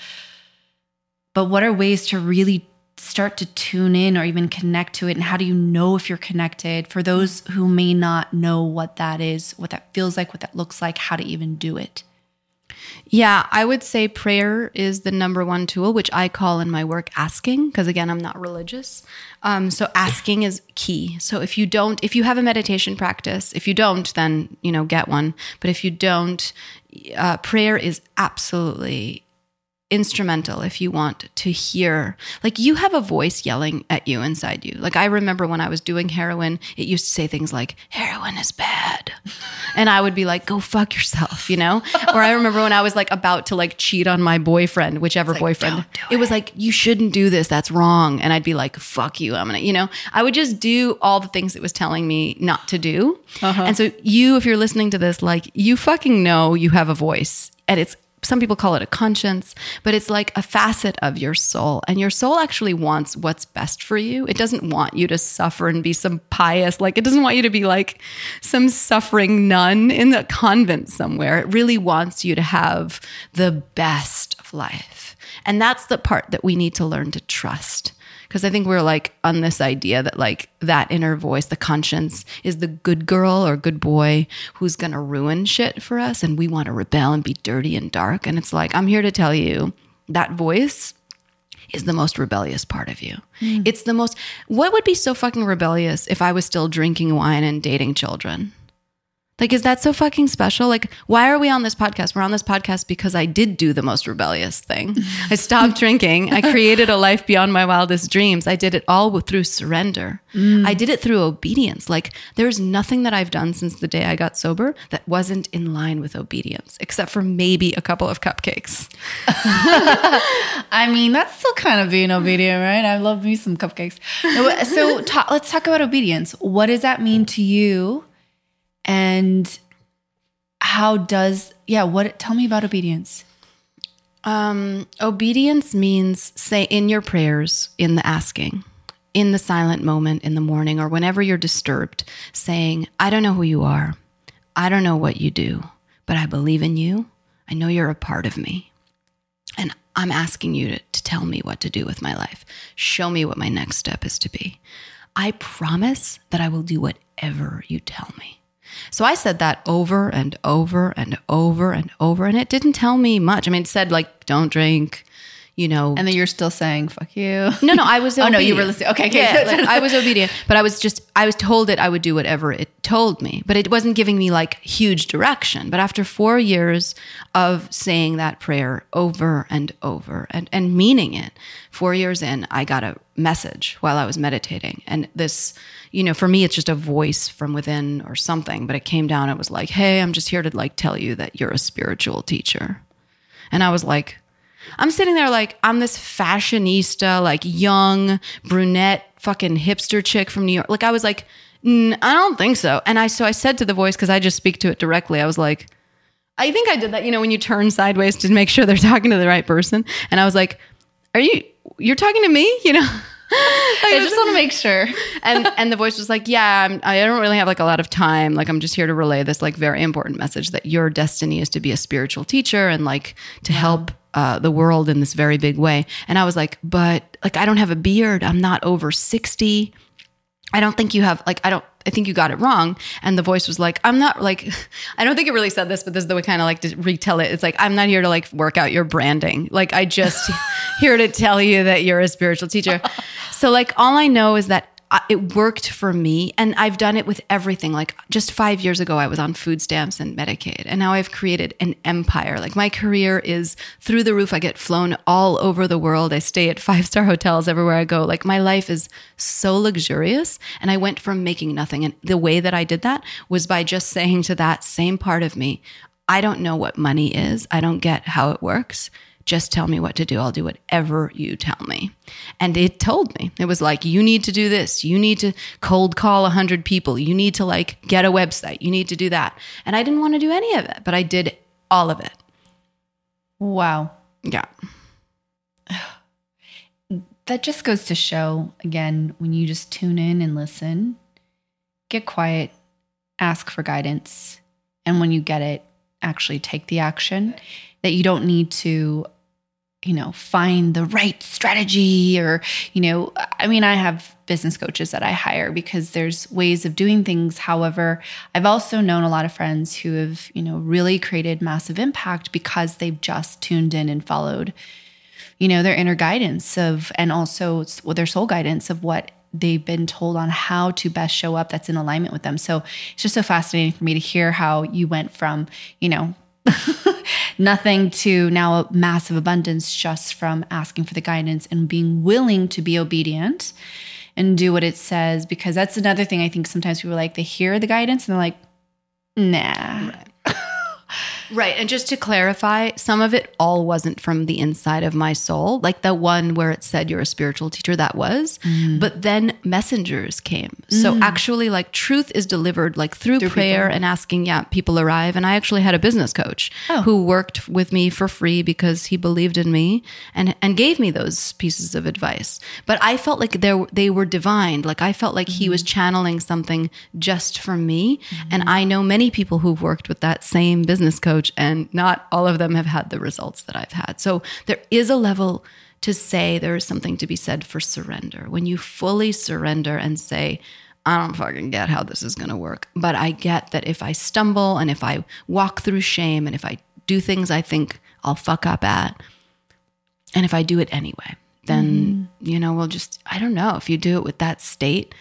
But what are ways to really start to tune in or even connect to it? And how do you know if you're connected? For those who may not know what that is, what that feels like, what that looks like, how to even do it. Yeah, I would say prayer is the number one tool, which I call in my work asking, because again, I'm not religious. Um, so asking is key. So if you don't, if you have a meditation practice, if you don't, then, you know, get one. But if you don't, uh, prayer is absolutely instrumental if you want to hear, like you have a voice yelling at you inside you. Like I remember when I was doing heroin, it used to say things like, heroin is bad. And I would be like, go fuck yourself, you know? Or I remember when I was like about to like cheat on my boyfriend, whichever like, boyfriend, do it. it was like, you shouldn't do this. That's wrong. And I'd be like, fuck you. I'm gonna, you know, I would just do all the things it was telling me not to do. Uh-huh. And so you, if you're listening to this, like you fucking know you have a voice and it's, some people call it a conscience, but it's like a facet of your soul. And your soul actually wants what's best for you. It doesn't want you to suffer and be some pious, like it doesn't want you to be like some suffering nun in a convent somewhere. It really wants you to have the best of life. And that's the part that we need to learn to trust. Because I think we're like on this idea that like that inner voice, the conscience, is the good girl or good boy who's going to ruin shit for us. And we want to rebel and be dirty and dark. And it's like, I'm here to tell you that voice is the most rebellious part of you. Mm. It's the most, what would be so fucking rebellious if I was still drinking wine and dating children? Like, is that so fucking special? Like, why are we on this podcast? We're on this podcast because I did do the most rebellious thing. I stopped drinking. I created a life beyond my wildest dreams. I did it all through surrender. Mm. I did it through obedience. Like, there's nothing that I've done since the day I got sober that wasn't in line with obedience, except for maybe a couple of cupcakes. I mean, that's still kind of being obedient, right? I love me some cupcakes. So talk, let's talk about obedience. What does that mean to you? And how does, yeah, what, tell me about obedience. Um, obedience means say in your prayers, in the asking, in the silent moment in the morning or whenever you're disturbed, saying, I don't know who you are. I don't know what you do, but I believe in you. I know you're a part of me. And I'm asking you to, to tell me what to do with my life. Show me what my next step is to be. I promise that I will do whatever you tell me. So I said that over and over and over and over, and it didn't tell me much. I mean, it said like, don't drink, you know. And then you're still saying, fuck you. No, no, I was obedient. Oh, no, you were listening. Okay, okay. Yeah, like, I was obedient, but I was just, I was told that I would do whatever it told me, but it wasn't giving me like huge direction. But after four years of saying that prayer over and over and, and meaning it, four years in, I got a message while I was meditating. And this, you know, for me, it's just a voice from within or something, but it came down. It was like, hey, I'm just here to like tell you that you're a spiritual teacher. And I was like, I'm sitting there like, I'm this fashionista, like young brunette, fucking hipster chick from New York. Like I was like, I don't think so. And I, so I said to the voice, cause I just speak to it directly. I was like, I think I did that, you know, when you turn sideways to make sure they're talking to the right person. And I was like, are you, you're talking to me? You know? I just want to make sure. and and the voice was like, yeah, I'm, I don't really have like a lot of time. Like, I'm just here to relay this like very important message that your destiny is to be a spiritual teacher and like to wow. help uh, the world in this very big way. And I was like, but like, I don't have a beard. I'm not over sixty. I don't think you have like, I don't, I think you got it wrong. And the voice was like, I'm not like, I don't think it really said this, but this is the way I kind of like to retell it. It's like, I'm not here to like work out your branding. Like, I just here to tell you that you're a spiritual teacher. So like, all I know is that it worked for me, and I've done it with everything. Like, just five years ago, I was on food stamps and Medicaid, and now I've created an empire. Like, my career is through the roof. I get flown all over the world. I stay at five-star hotels everywhere I go. Like, my life is so luxurious, and I went from making nothing. And the way that I did that was by just saying to that same part of me, I don't know what money is. I don't get how it works. Just tell me what to do. I'll do whatever you tell me. And it told me. It was like, you need to do this. You need to cold call one hundred people. You need to like get a website. You need to do that. And I didn't want to do any of it, but I did all of it. Wow. Yeah. That just goes to show, again, when you just tune in and listen, get quiet, ask for guidance. And when you get it, actually take the action. That you don't need to, you know, find the right strategy or, you know, I mean, I have business coaches that I hire because there's ways of doing things. However, I've also known a lot of friends who have, you know, really created massive impact because they've just tuned in and followed, you know, their inner guidance of, and also their soul guidance of what they've been told on how to best show up that's in alignment with them. So it's just so fascinating for me to hear how you went from, you know, nothing to now a massive abundance just from asking for the guidance and being willing to be obedient and do what it says. Because that's another thing I think sometimes people are like, they hear the guidance and they're like, nah. Right. Right. And just to clarify, some of it all wasn't from the inside of my soul. Like the one where it said you're a spiritual teacher, that was. Mm. But then messengers came. Mm. So actually like truth is delivered like through, through prayer people. And asking, yeah, people arrive. And I actually had a business coach oh. who worked with me for free because he believed in me and, and gave me those pieces of advice. But I felt like they they were divine. Like I felt like mm. he was channeling something just for me. Mm. And I know many people who've worked with that same business coach, and not all of them have had the results that I've had. So there is a level to say there is something to be said for surrender. When you fully surrender and say, I don't fucking get how this is going to work, but I get that if I stumble and if I walk through shame and if I do things I think I'll fuck up at, and if I do it anyway, then, mm. you know, we'll just, I don't know, if you do it with that state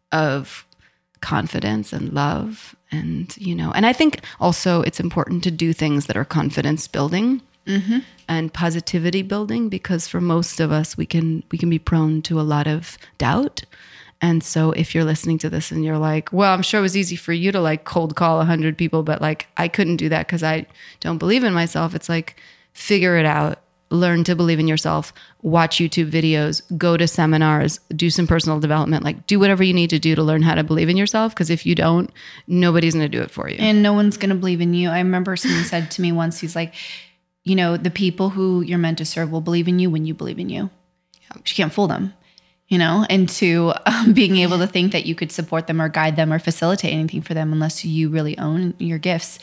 of confidence and love. And, you know, and I think also it's important to do things that are confidence building mm-hmm. and positivity building, because for most of us, we can, we can be prone to a lot of doubt. And so if you're listening to this and you're like, well, I'm sure it was easy for you to like cold call a hundred people, but like, I couldn't do that because I don't believe in myself. It's like, figure it out. Learn to believe in yourself, watch YouTube videos, go to seminars, do some personal development, like do whatever you need to do to learn how to believe in yourself. Because if you don't, nobody's going to do it for you. And no one's going to believe in you. I remember someone said to me once, he's like, you know, the people who you're meant to serve will believe in you when you believe in you. Yeah. You can't fool them, you know, into um, being able to think that you could support them or guide them or facilitate anything for them unless you really own your gifts.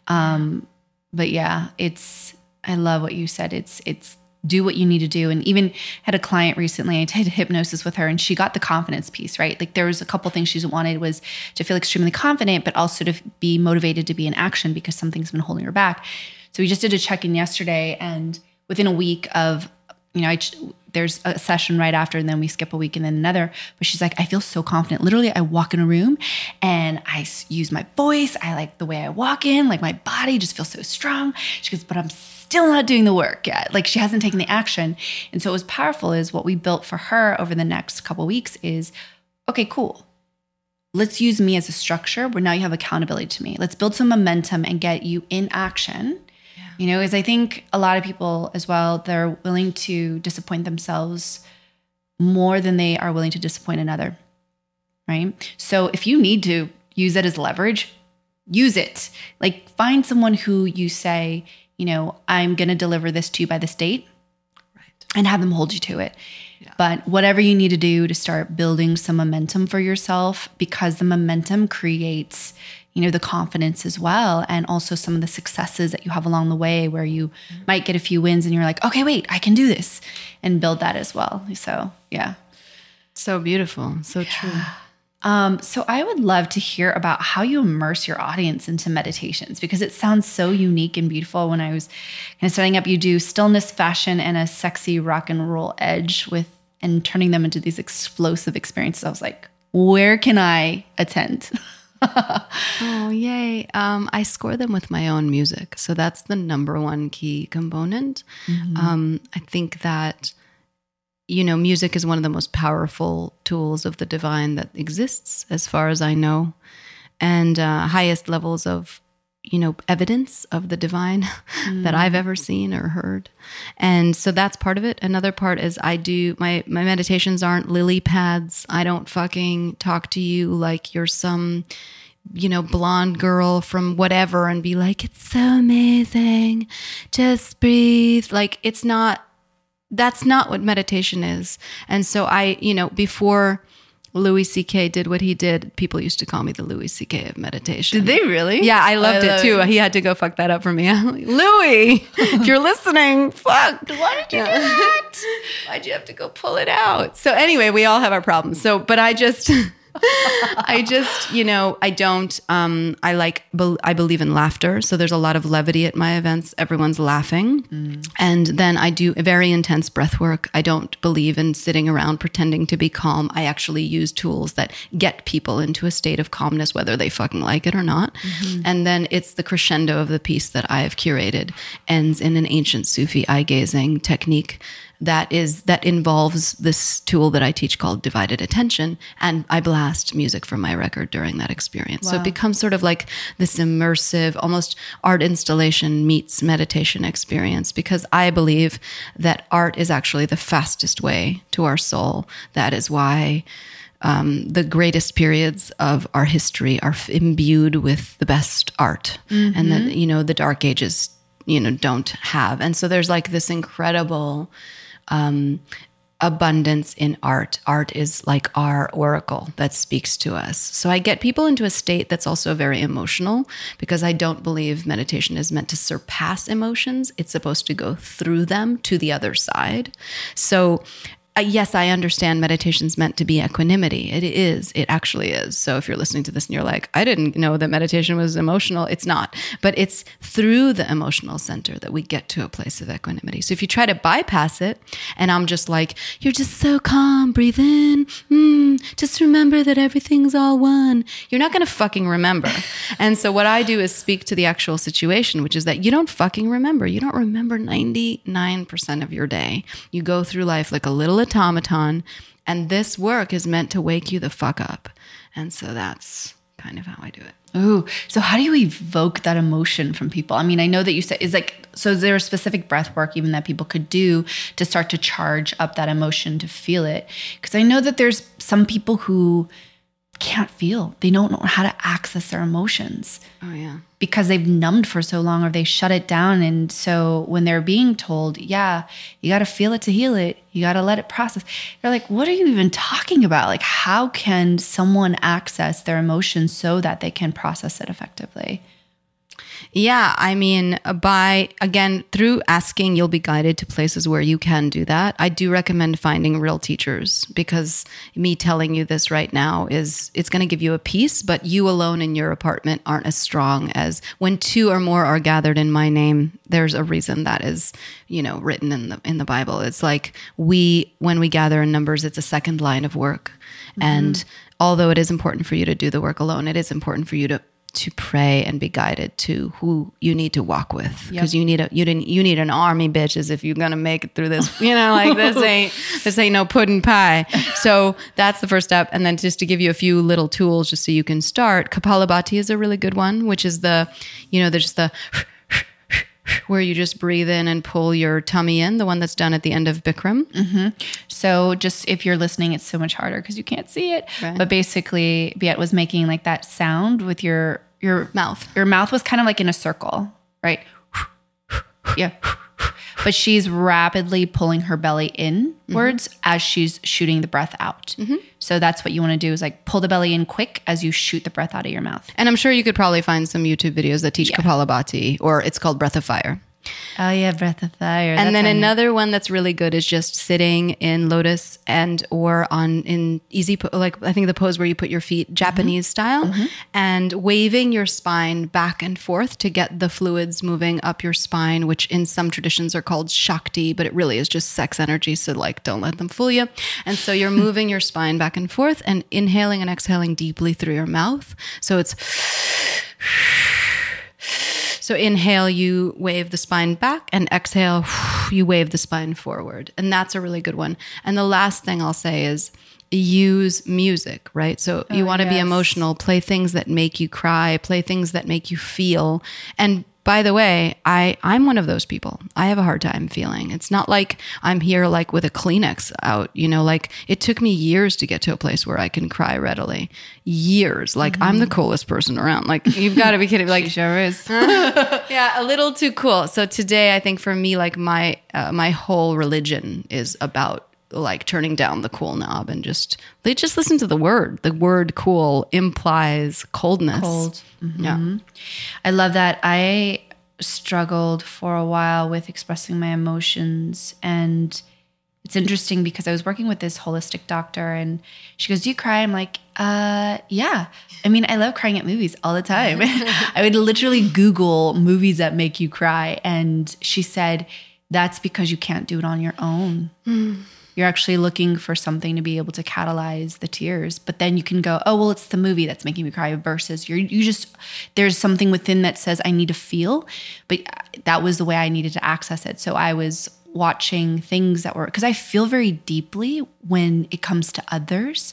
Um, but yeah, it's, I love what you said. It's, it's do what you need to do. And even had a client recently, I did hypnosis with her and she got the confidence piece, right? Like there was a couple things she wanted was to feel extremely confident, but also to be motivated to be in action because something's been holding her back. So we just did a check-in yesterday, and within a week of, you know, I, there's a session right after, and then we skip a week and then another. But she's like, I feel so confident. Literally, I walk in a room and I use my voice. I like the way I walk in, like my body just feels so strong. She goes, but I'm still not doing the work yet. Like she hasn't taken the action. And so it was powerful is what we built for her over the next couple of weeks is, okay, cool. Let's use me as a structure where now you have accountability to me. Let's build some momentum and get you in action. You know, as I think a lot of people as well, they're willing to disappoint themselves more than they are willing to disappoint another, right? So if you need to use it as leverage, use it. Like find someone who you say, you know, I'm going to deliver this to you by this date, right, and have them hold you to it. Yeah. But whatever you need to do to start building some momentum for yourself, because the momentum creates, you know, the confidence as well. And also some of the successes that you have along the way where you mm-hmm. might get a few wins and you're like, okay, wait, I can do this, and build that as well. So, yeah. So beautiful. So yeah. true. Um, so I would love to hear about how you immerse your audience into meditations, because it sounds so unique and beautiful. When I was kind of setting up, you do stillness, fashion, and a sexy rock and roll edge with, and turning them into these explosive experiences. I was like, where can I attend? Oh, yay. Um, I score them with my own music. So that's the number one key component. Mm-hmm. Um, I think that you know, music is one of the most powerful tools of the divine that exists, as far as I know, and uh, highest levels of, you know, evidence of the divine mm. that I've ever seen or heard. And so that's part of it. Another part is I do, my, my meditations aren't lily pads. I don't fucking talk to you like you're some, you know, blonde girl from whatever and be like, it's so amazing. Just breathe. Like, it's not, that's not what meditation is. And so I, you know, before Louis C K did what he did, people used to call me the Louis C K of meditation. Did they really? Yeah, I loved I it too. It. He had to go fuck that up for me. Like, Louis, if you're listening, fuck. Why did you yeah. do that? Why'd you have to go pull it out? So anyway, we all have our problems. So, but I just... I just, you know, I don't, um, I like, be- I believe in laughter. So there's a lot of levity at my events. Everyone's laughing. Mm. And then I do a very intense breath work. I don't believe in sitting around pretending to be calm. I actually use tools that get people into a state of calmness, whether they fucking like it or not. Mm-hmm. And then it's the crescendo of the piece that I have curated ends in an ancient Sufi eye-gazing technique that is that involves this tool that I teach called divided attention, and I blast music from my record during that experience. Wow. So it becomes sort of like this immersive, almost art installation meets meditation experience, because I believe that art is actually the fastest way to our soul. That is why Um, the greatest periods of our history are f- imbued with the best art, mm-hmm. and that, you know, the dark ages, you know, don't have. And so there's like this incredible um, abundance in art. Art is like our oracle that speaks to us. So I get people into a state that's also very emotional, because I don't believe meditation is meant to surpass emotions. It's supposed to go through them to the other side. So Uh, yes, I understand meditation's meant to be equanimity. It is. It actually is. So if you're listening to this and you're like, I didn't know that meditation was emotional, it's not. But it's through the emotional center that we get to a place of equanimity. So if you try to bypass it, and I'm just like, you're just so calm, breathe in, mm, just remember that everything's all one, you're not going to fucking remember. And so what I do is speak to the actual situation, which is that you don't fucking remember. You don't remember ninety-nine percent of your day. You go through life like a little automaton, and this work is meant to wake you the fuck up. And so that's kind of how I do it. Ooh, so how do you evoke that emotion from people? I mean, I know that you said, is like, so is there a specific breath work even that people could do to start to charge up that emotion to feel it? Because I know that there's some people who can't feel. They don't know how to access their emotions. Oh, yeah. Because they've numbed for so long, or they shut it down. And so when they're being told, yeah, you got to feel it to heal it, you got to let it process, they're like, what are you even talking about? Like, how can someone access their emotions so that they can process it effectively? Yeah, I mean, by, again, through asking, you'll be guided to places where you can do that. I do recommend finding real teachers, because me telling you this right now is, it's going to give you a piece, but you alone in your apartment aren't as strong as when two or more are gathered in my name. There's a reason that is, you know, written in the in the Bible. It's like we, when we gather in numbers, it's a second line of work. Mm-hmm. And although it is important for you to do the work alone, it is important for you to to pray and be guided to who you need to walk with, because yep. you need a you didn't you need an army, bitches, if you're gonna make it through this. You know, like this ain't this ain't no pudding pie. So that's the first step. And then just to give you a few little tools just so you can start, Kapalabhati is a really good one, which is the, you know, there's the where you just breathe in and pull your tummy in, the one that's done at the end of Bikram. Mm-hmm. So just if you're listening, it's so much harder because you can't see it. Right. But basically, Biet was making like that sound with your your mouth. Your mouth was kind of like in a circle, right? Yeah. but she's rapidly pulling her belly inwards mm-hmm. as she's shooting the breath out. Mm-hmm. So that's what you want to do is like pull the belly in quick as you shoot the breath out of your mouth. And I'm sure you could probably find some YouTube videos that teach yeah. Kapalabhati, or it's called Breath of Fire. Oh yeah, Breath of Fire. And then another one that's really good is just sitting in lotus and or on in easy po- like I think the pose where you put your feet Japanese mm-hmm. style mm-hmm. and waving your spine back and forth to get the fluids moving up your spine, which in some traditions are called Shakti, but it really is just sex energy. So like, don't let them fool you. And so you're moving your spine back and forth and inhaling and exhaling deeply through your mouth. So it's So inhale, you wave the spine back, and exhale, you wave the spine forward. And that's a really good one. And the last thing I'll say is use music, right? So oh, you want to yes. be emotional, play things that make you cry, play things that make you feel. And by the way, I, I'm one of those people. I have a hard time feeling. It's not like I'm here like with a Kleenex out, you know, like it took me years to get to a place where I can cry readily. Years. Like mm-hmm. I'm the coolest person around. Like you've got to be kidding. Like she sure is. Yeah, a little too cool. So today I think for me, like my, uh, my whole religion is about like turning down the cool knob and just they just listen to the word. The word cool implies coldness. Cold. Mm-hmm. Yeah. I love that. I struggled for a while with expressing my emotions, and it's interesting because I was working with this holistic doctor and she goes, "Do you cry?" I'm like, uh, yeah. I mean, I love crying at movies all the time. I would literally Google movies that make you cry. And she said, that's because you can't do it on your own. Mm. You're actually looking for something to be able to catalyze the tears. But then you can go, oh, well, it's the movie that's making me cry versus you're, you just, there's something within that says I need to feel. But that was the way I needed to access it. So I was watching things that were, because I feel very deeply when it comes to others.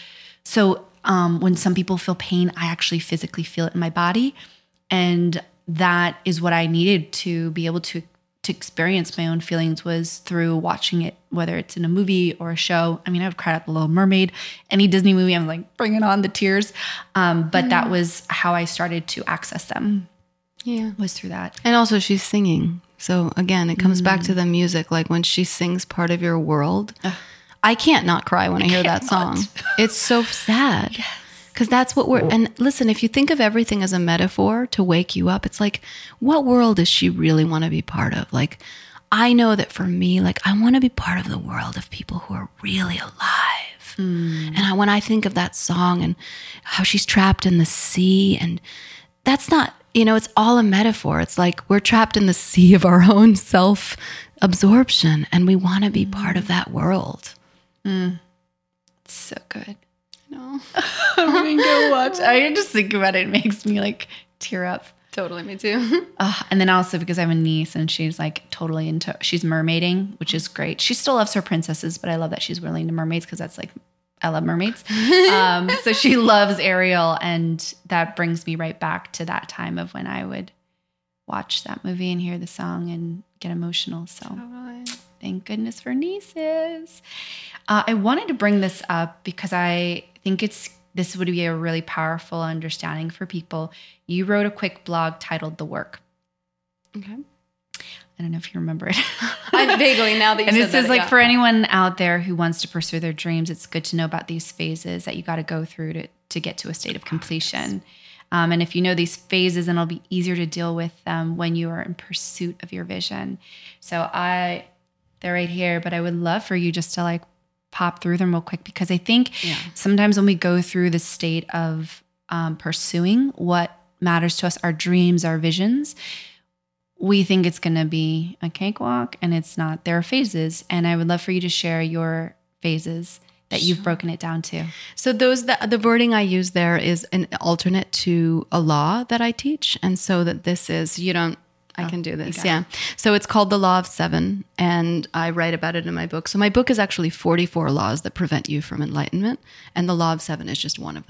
So um, when some people feel pain, I actually physically feel it in my body. And that is what I needed to be able to to experience my own feelings was through watching it, whether it's in a movie or a show. I mean, I would cry at The Little Mermaid, any Disney movie, I'm like, bringing on the tears. Um, but mm. that was how I started to access them. Yeah. Was through that. And also she's singing. So again, it comes mm. back to the music. Like when she sings Part of Your World, uh, I can't not cry when I, I hear that song. It's so sad. Yes. Because that's what we're, and listen, if you think of everything as a metaphor to wake you up, it's like, what world does she really want to be part of? Like, I know that for me, like, I want to be part of the world of people who are really alive. Mm. And I, when I think of that song and how she's trapped in the sea, and that's not, you know, it's all a metaphor. It's like we're trapped in the sea of our own self-absorption, and we want to be mm. part of that world. Mm. It's so good. No. I'm going to go watch. I just think about it. It makes me like tear up. Totally, me too. uh, and then also because I have a niece and she's like totally into, she's mermaiding, which is great. She still loves her princesses, but I love that she's really into mermaids because that's like, I love mermaids. um, so she loves Ariel, and that brings me right back to that time of when I would watch that movie and hear the song and get emotional. So totally. Thank goodness for nieces. Uh, I wanted to bring this up because I think it's this would be a really powerful understanding for people. You wrote a quick blog titled The Work. Okay. I don't know if you remember it. I vaguely now that you and said it says that, like yeah. for anyone out there who wants to pursue their dreams, it's good to know about these phases that you got to go through to, to get to a state of completion. Um, and if you know these phases, then it'll be easier to deal with them when you are in pursuit of your vision. So I, they're right here, but I would love for you just to like pop through them real quick, because I think yeah. sometimes when we go through the state of um, pursuing what matters to us, our dreams, our visions, we think it's going to be a cakewalk, and it's not. There are phases, and I would love for you to share your phases that you've sure. broken it down to. So those the, the wording I use there is an alternate to a law that I teach, and so that this is you don't. I oh, can do this. Yeah. It. So it's called The Law of Seven, and I write about it in my book. So my book is actually forty-four laws that prevent you from enlightenment, and the Law of Seven is just one of them.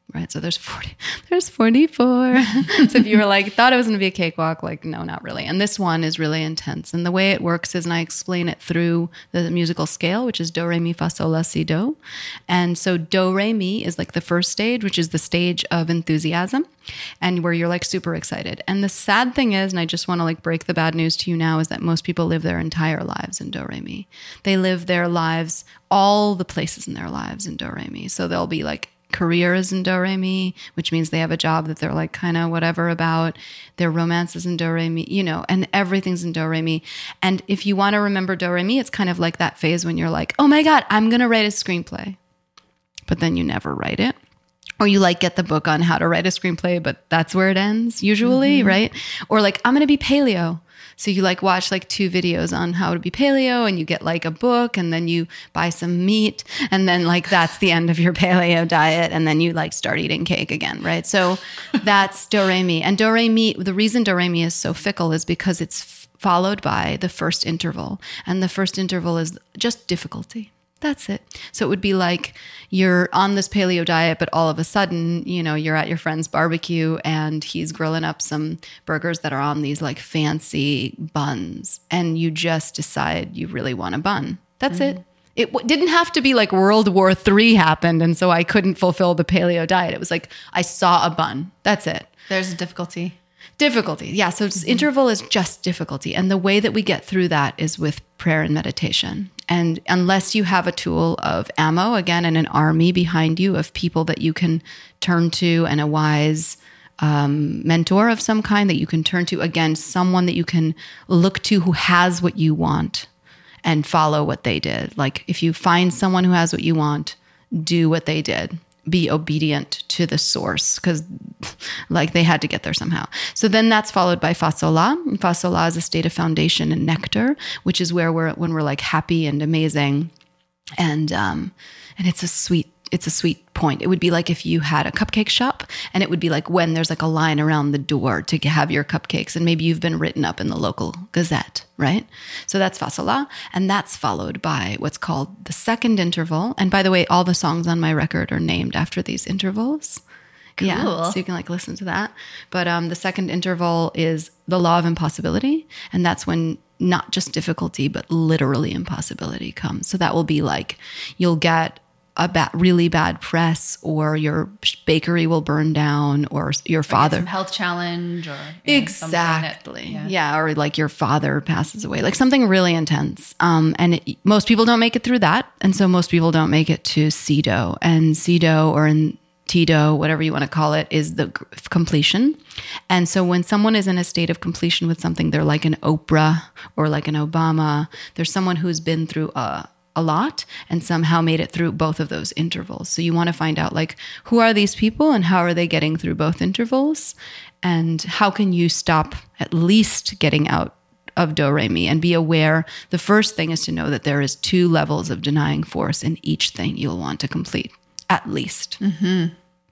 right? So there's forty, there's forty-four. So if you were like, thought it was going to be a cakewalk, like, no, not really. And this one is really intense. And the way it works is, and I explain it through the musical scale, which is do, re, mi, fa, sol, la, si, do. And so do, re, mi is like the first stage, which is the stage of enthusiasm and where you're like super excited. And the sad thing is, and I just want to like break the bad news to you now, is that most people live their entire lives in do, re, mi. They live their lives, all the places in their lives in do, re, mi. So they'll be like, career is in do, re, mi, which means they have a job that they're like kind of whatever about. Their romance is in do, re, mi, you know, and everything's in do, re, mi. And if you want to remember do, re, mi, it's kind of like that phase when you're like, oh my God, I'm going to write a screenplay. But then you never write it. Or you like get the book on how to write a screenplay, but that's where it ends usually, mm-hmm. right? Or like, I'm going to be paleo. So you like watch like two videos on how to be paleo and you get like a book and then you buy some meat and then like that's the end of your paleo diet and then you like start eating cake again, right? So that's do, re, mi. And do, re, mi, the reason do, re, mi is so fickle is because it's f- followed by the first interval. And the first interval is just difficulty. That's it. So it would be like you're on this paleo diet, but all of a sudden, you know, you're at your friend's barbecue and he's grilling up some burgers that are on these like fancy buns. And you just decide you really want a bun. That's mm-hmm. it. It w- didn't have to be like World War Three happened. And so I couldn't fulfill the paleo diet. It was like, I saw a bun. That's it. There's a difficulty. Difficulty. Yeah. So mm-hmm. interval is just difficulty. And the way that we get through that is with prayer and meditation. And unless you have a tool of ammo, again, and an army behind you of people that you can turn to and a wise um, mentor of some kind that you can turn to, again, someone that you can look to who has what you want and follow what they did. Like if you find someone who has what you want, do what they did. Be obedient to the source because like they had to get there somehow. So then that's followed by fa, sol, la. And fa, sol, la is a state of foundation and nectar, which is where we're, when we're like happy and amazing. And, um, and it's a sweet, it's a sweet point. It would be like if you had a cupcake shop and it would be like when there's like a line around the door to have your cupcakes and maybe you've been written up in the local gazette, right? So that's fa, sol, la. And that's followed by what's called the second interval. And by the way, all the songs on my record are named after these intervals. Cool. Yeah, so you can like listen to that. But um, the second interval is the law of impossibility. And that's when not just difficulty, but literally impossibility comes. So that will be like you'll get a bad, really bad press, or your bakery will burn down, or your father or some health challenge, or you know, exactly, that, yeah. yeah, or like your father passes away, like something really intense. Um, and it, most people don't make it through that, and so most people don't make it to C D O, and C D O or in T D O, whatever you want to call it, is the completion. And so when someone is in a state of completion with something, they're like an Oprah or like an Obama. There's someone who's been through a a lot and somehow made it through both of those intervals. So you want to find out like, who are these people and how are they getting through both intervals? And how can you stop at least getting out of do, re, mi and be aware? The first thing is to know that there is two levels of denying force in each thing you'll want to complete, at least. Mm-hmm.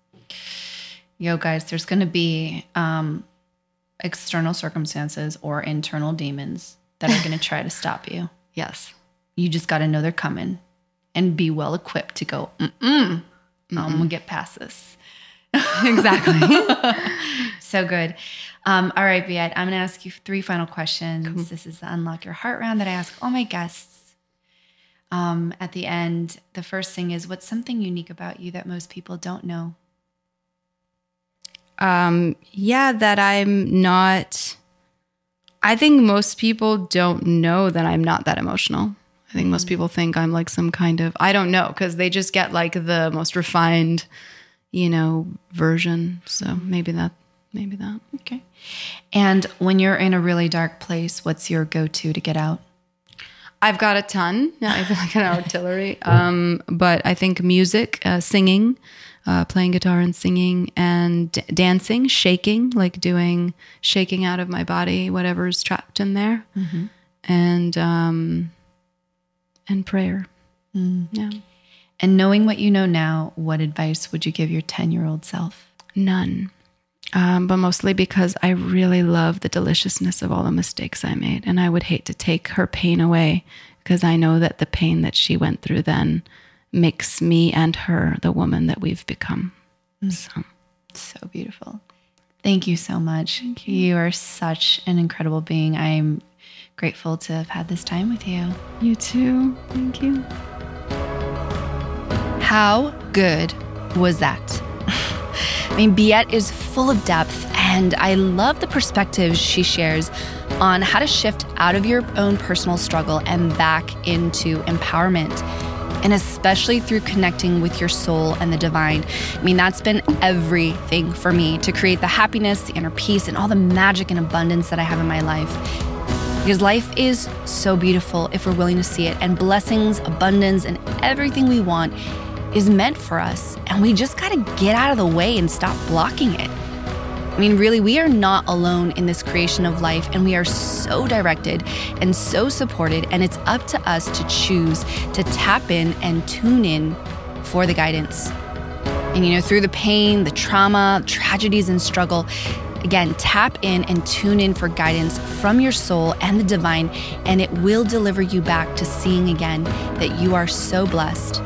Yo, guys, there's going to be um, external circumstances or internal demons that are going to try to stop you. Yes. You just got to know they're coming and be well equipped to go, mm-mm, I'm going to get past this. Exactly. So good. Um, all right, Viet, I'm going to ask you three final questions. Cool. This is the Unlock Your Heart round that I ask all my guests. Um, at the end, the first thing is, what's something unique about you that most people don't know? Um, yeah, that I'm not, I think most people don't know that I'm not that emotional. I think most people think I'm like some kind of, I don't know, because they just get like the most refined, you know, version. So maybe that, maybe that. Okay. And when you're in a really dark place, what's your go-to to get out? I've got a ton. Yeah, I feel like an artillery. Um, but I think music, uh, singing, uh, playing guitar and singing, and d- dancing, shaking, like doing, shaking out of my body, whatever's trapped in there. Mm-hmm. And, um, and prayer. Mm. Yeah. And knowing what you know now, what advice would you give your ten-year-old self? None. Um, but mostly because I really love the deliciousness of all the mistakes I made. And I would hate to take her pain away, because I know that the pain that she went through then makes me and her the woman that we've become. So, so beautiful. Thank you so much. You. you are such an incredible being. I'm grateful to have had this time with you. You too. Thank you. How good was that? I mean, Biet is full of depth, and I love the perspectives she shares on how to shift out of your own personal struggle and back into empowerment, and especially through connecting with your soul and the divine. I mean, that's been everything for me to create the happiness, the inner peace, and all the magic and abundance that I have in my life. Because life is so beautiful if we're willing to see it, and blessings, abundance, and everything we want is meant for us, and we just gotta get out of the way and stop blocking it. I mean, really, we are not alone in this creation of life, and we are so directed and so supported, and it's up to us to choose to tap in and tune in for the guidance. And, you know, through the pain, the trauma, tragedies, and struggle, again, tap in and tune in for guidance from your soul and the divine, and it will deliver you back to seeing again that you are so blessed.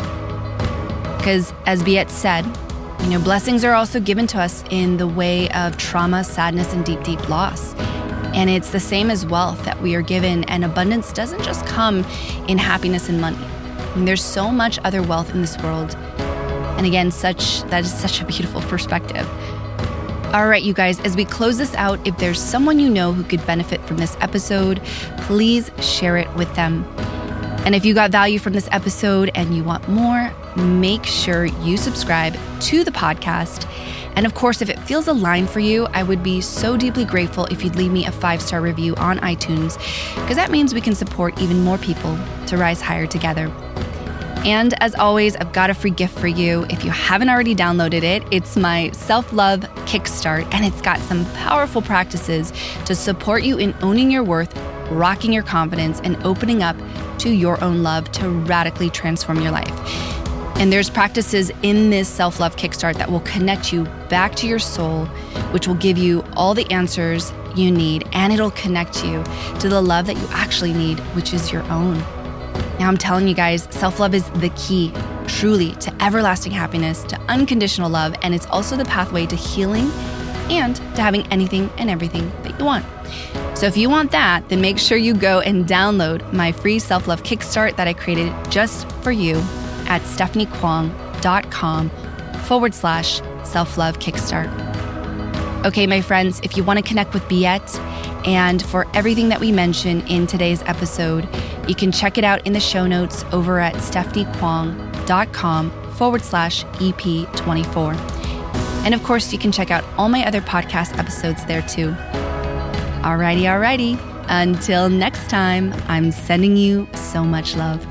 Because as Biet said, you know, blessings are also given to us in the way of trauma, sadness, and deep, deep loss. And it's the same as wealth that we are given, and abundance doesn't just come in happiness and money. I mean, there's so much other wealth in this world. And again, such that is such a beautiful perspective. All right, you guys, as we close this out, if there's someone you know who could benefit from this episode, please share it with them. And if you got value from this episode and you want more, make sure you subscribe to the podcast. And of course, if it feels aligned for you, I would be so deeply grateful if you'd leave me a five-star review on iTunes, because that means we can support even more people to rise higher together. And as always, I've got a free gift for you. If you haven't already downloaded it, it's my Self-Love Kickstart, and it's got some powerful practices to support you in owning your worth, rocking your confidence, and opening up to your own love to radically transform your life. And there's practices in this Self-Love Kickstart that will connect you back to your soul, which will give you all the answers you need, and it'll connect you to the love that you actually need, which is your own. Now, I'm telling you guys, self-love is the key, truly, to everlasting happiness, to unconditional love, and it's also the pathway to healing and to having anything and everything that you want. So if you want that, then make sure you go and download my free Self-Love Kickstart that I created just for you at stephaniekwong.com forward slash self-love kickstart. Okay, my friends, if you want to connect with Biet and for everything that we mentioned in today's episode, you can check it out in the show notes over at stephaniekwong.com forward slash EP24. And of course, you can check out all my other podcast episodes there too. Alrighty, alrighty. Until next time, I'm sending you so much love.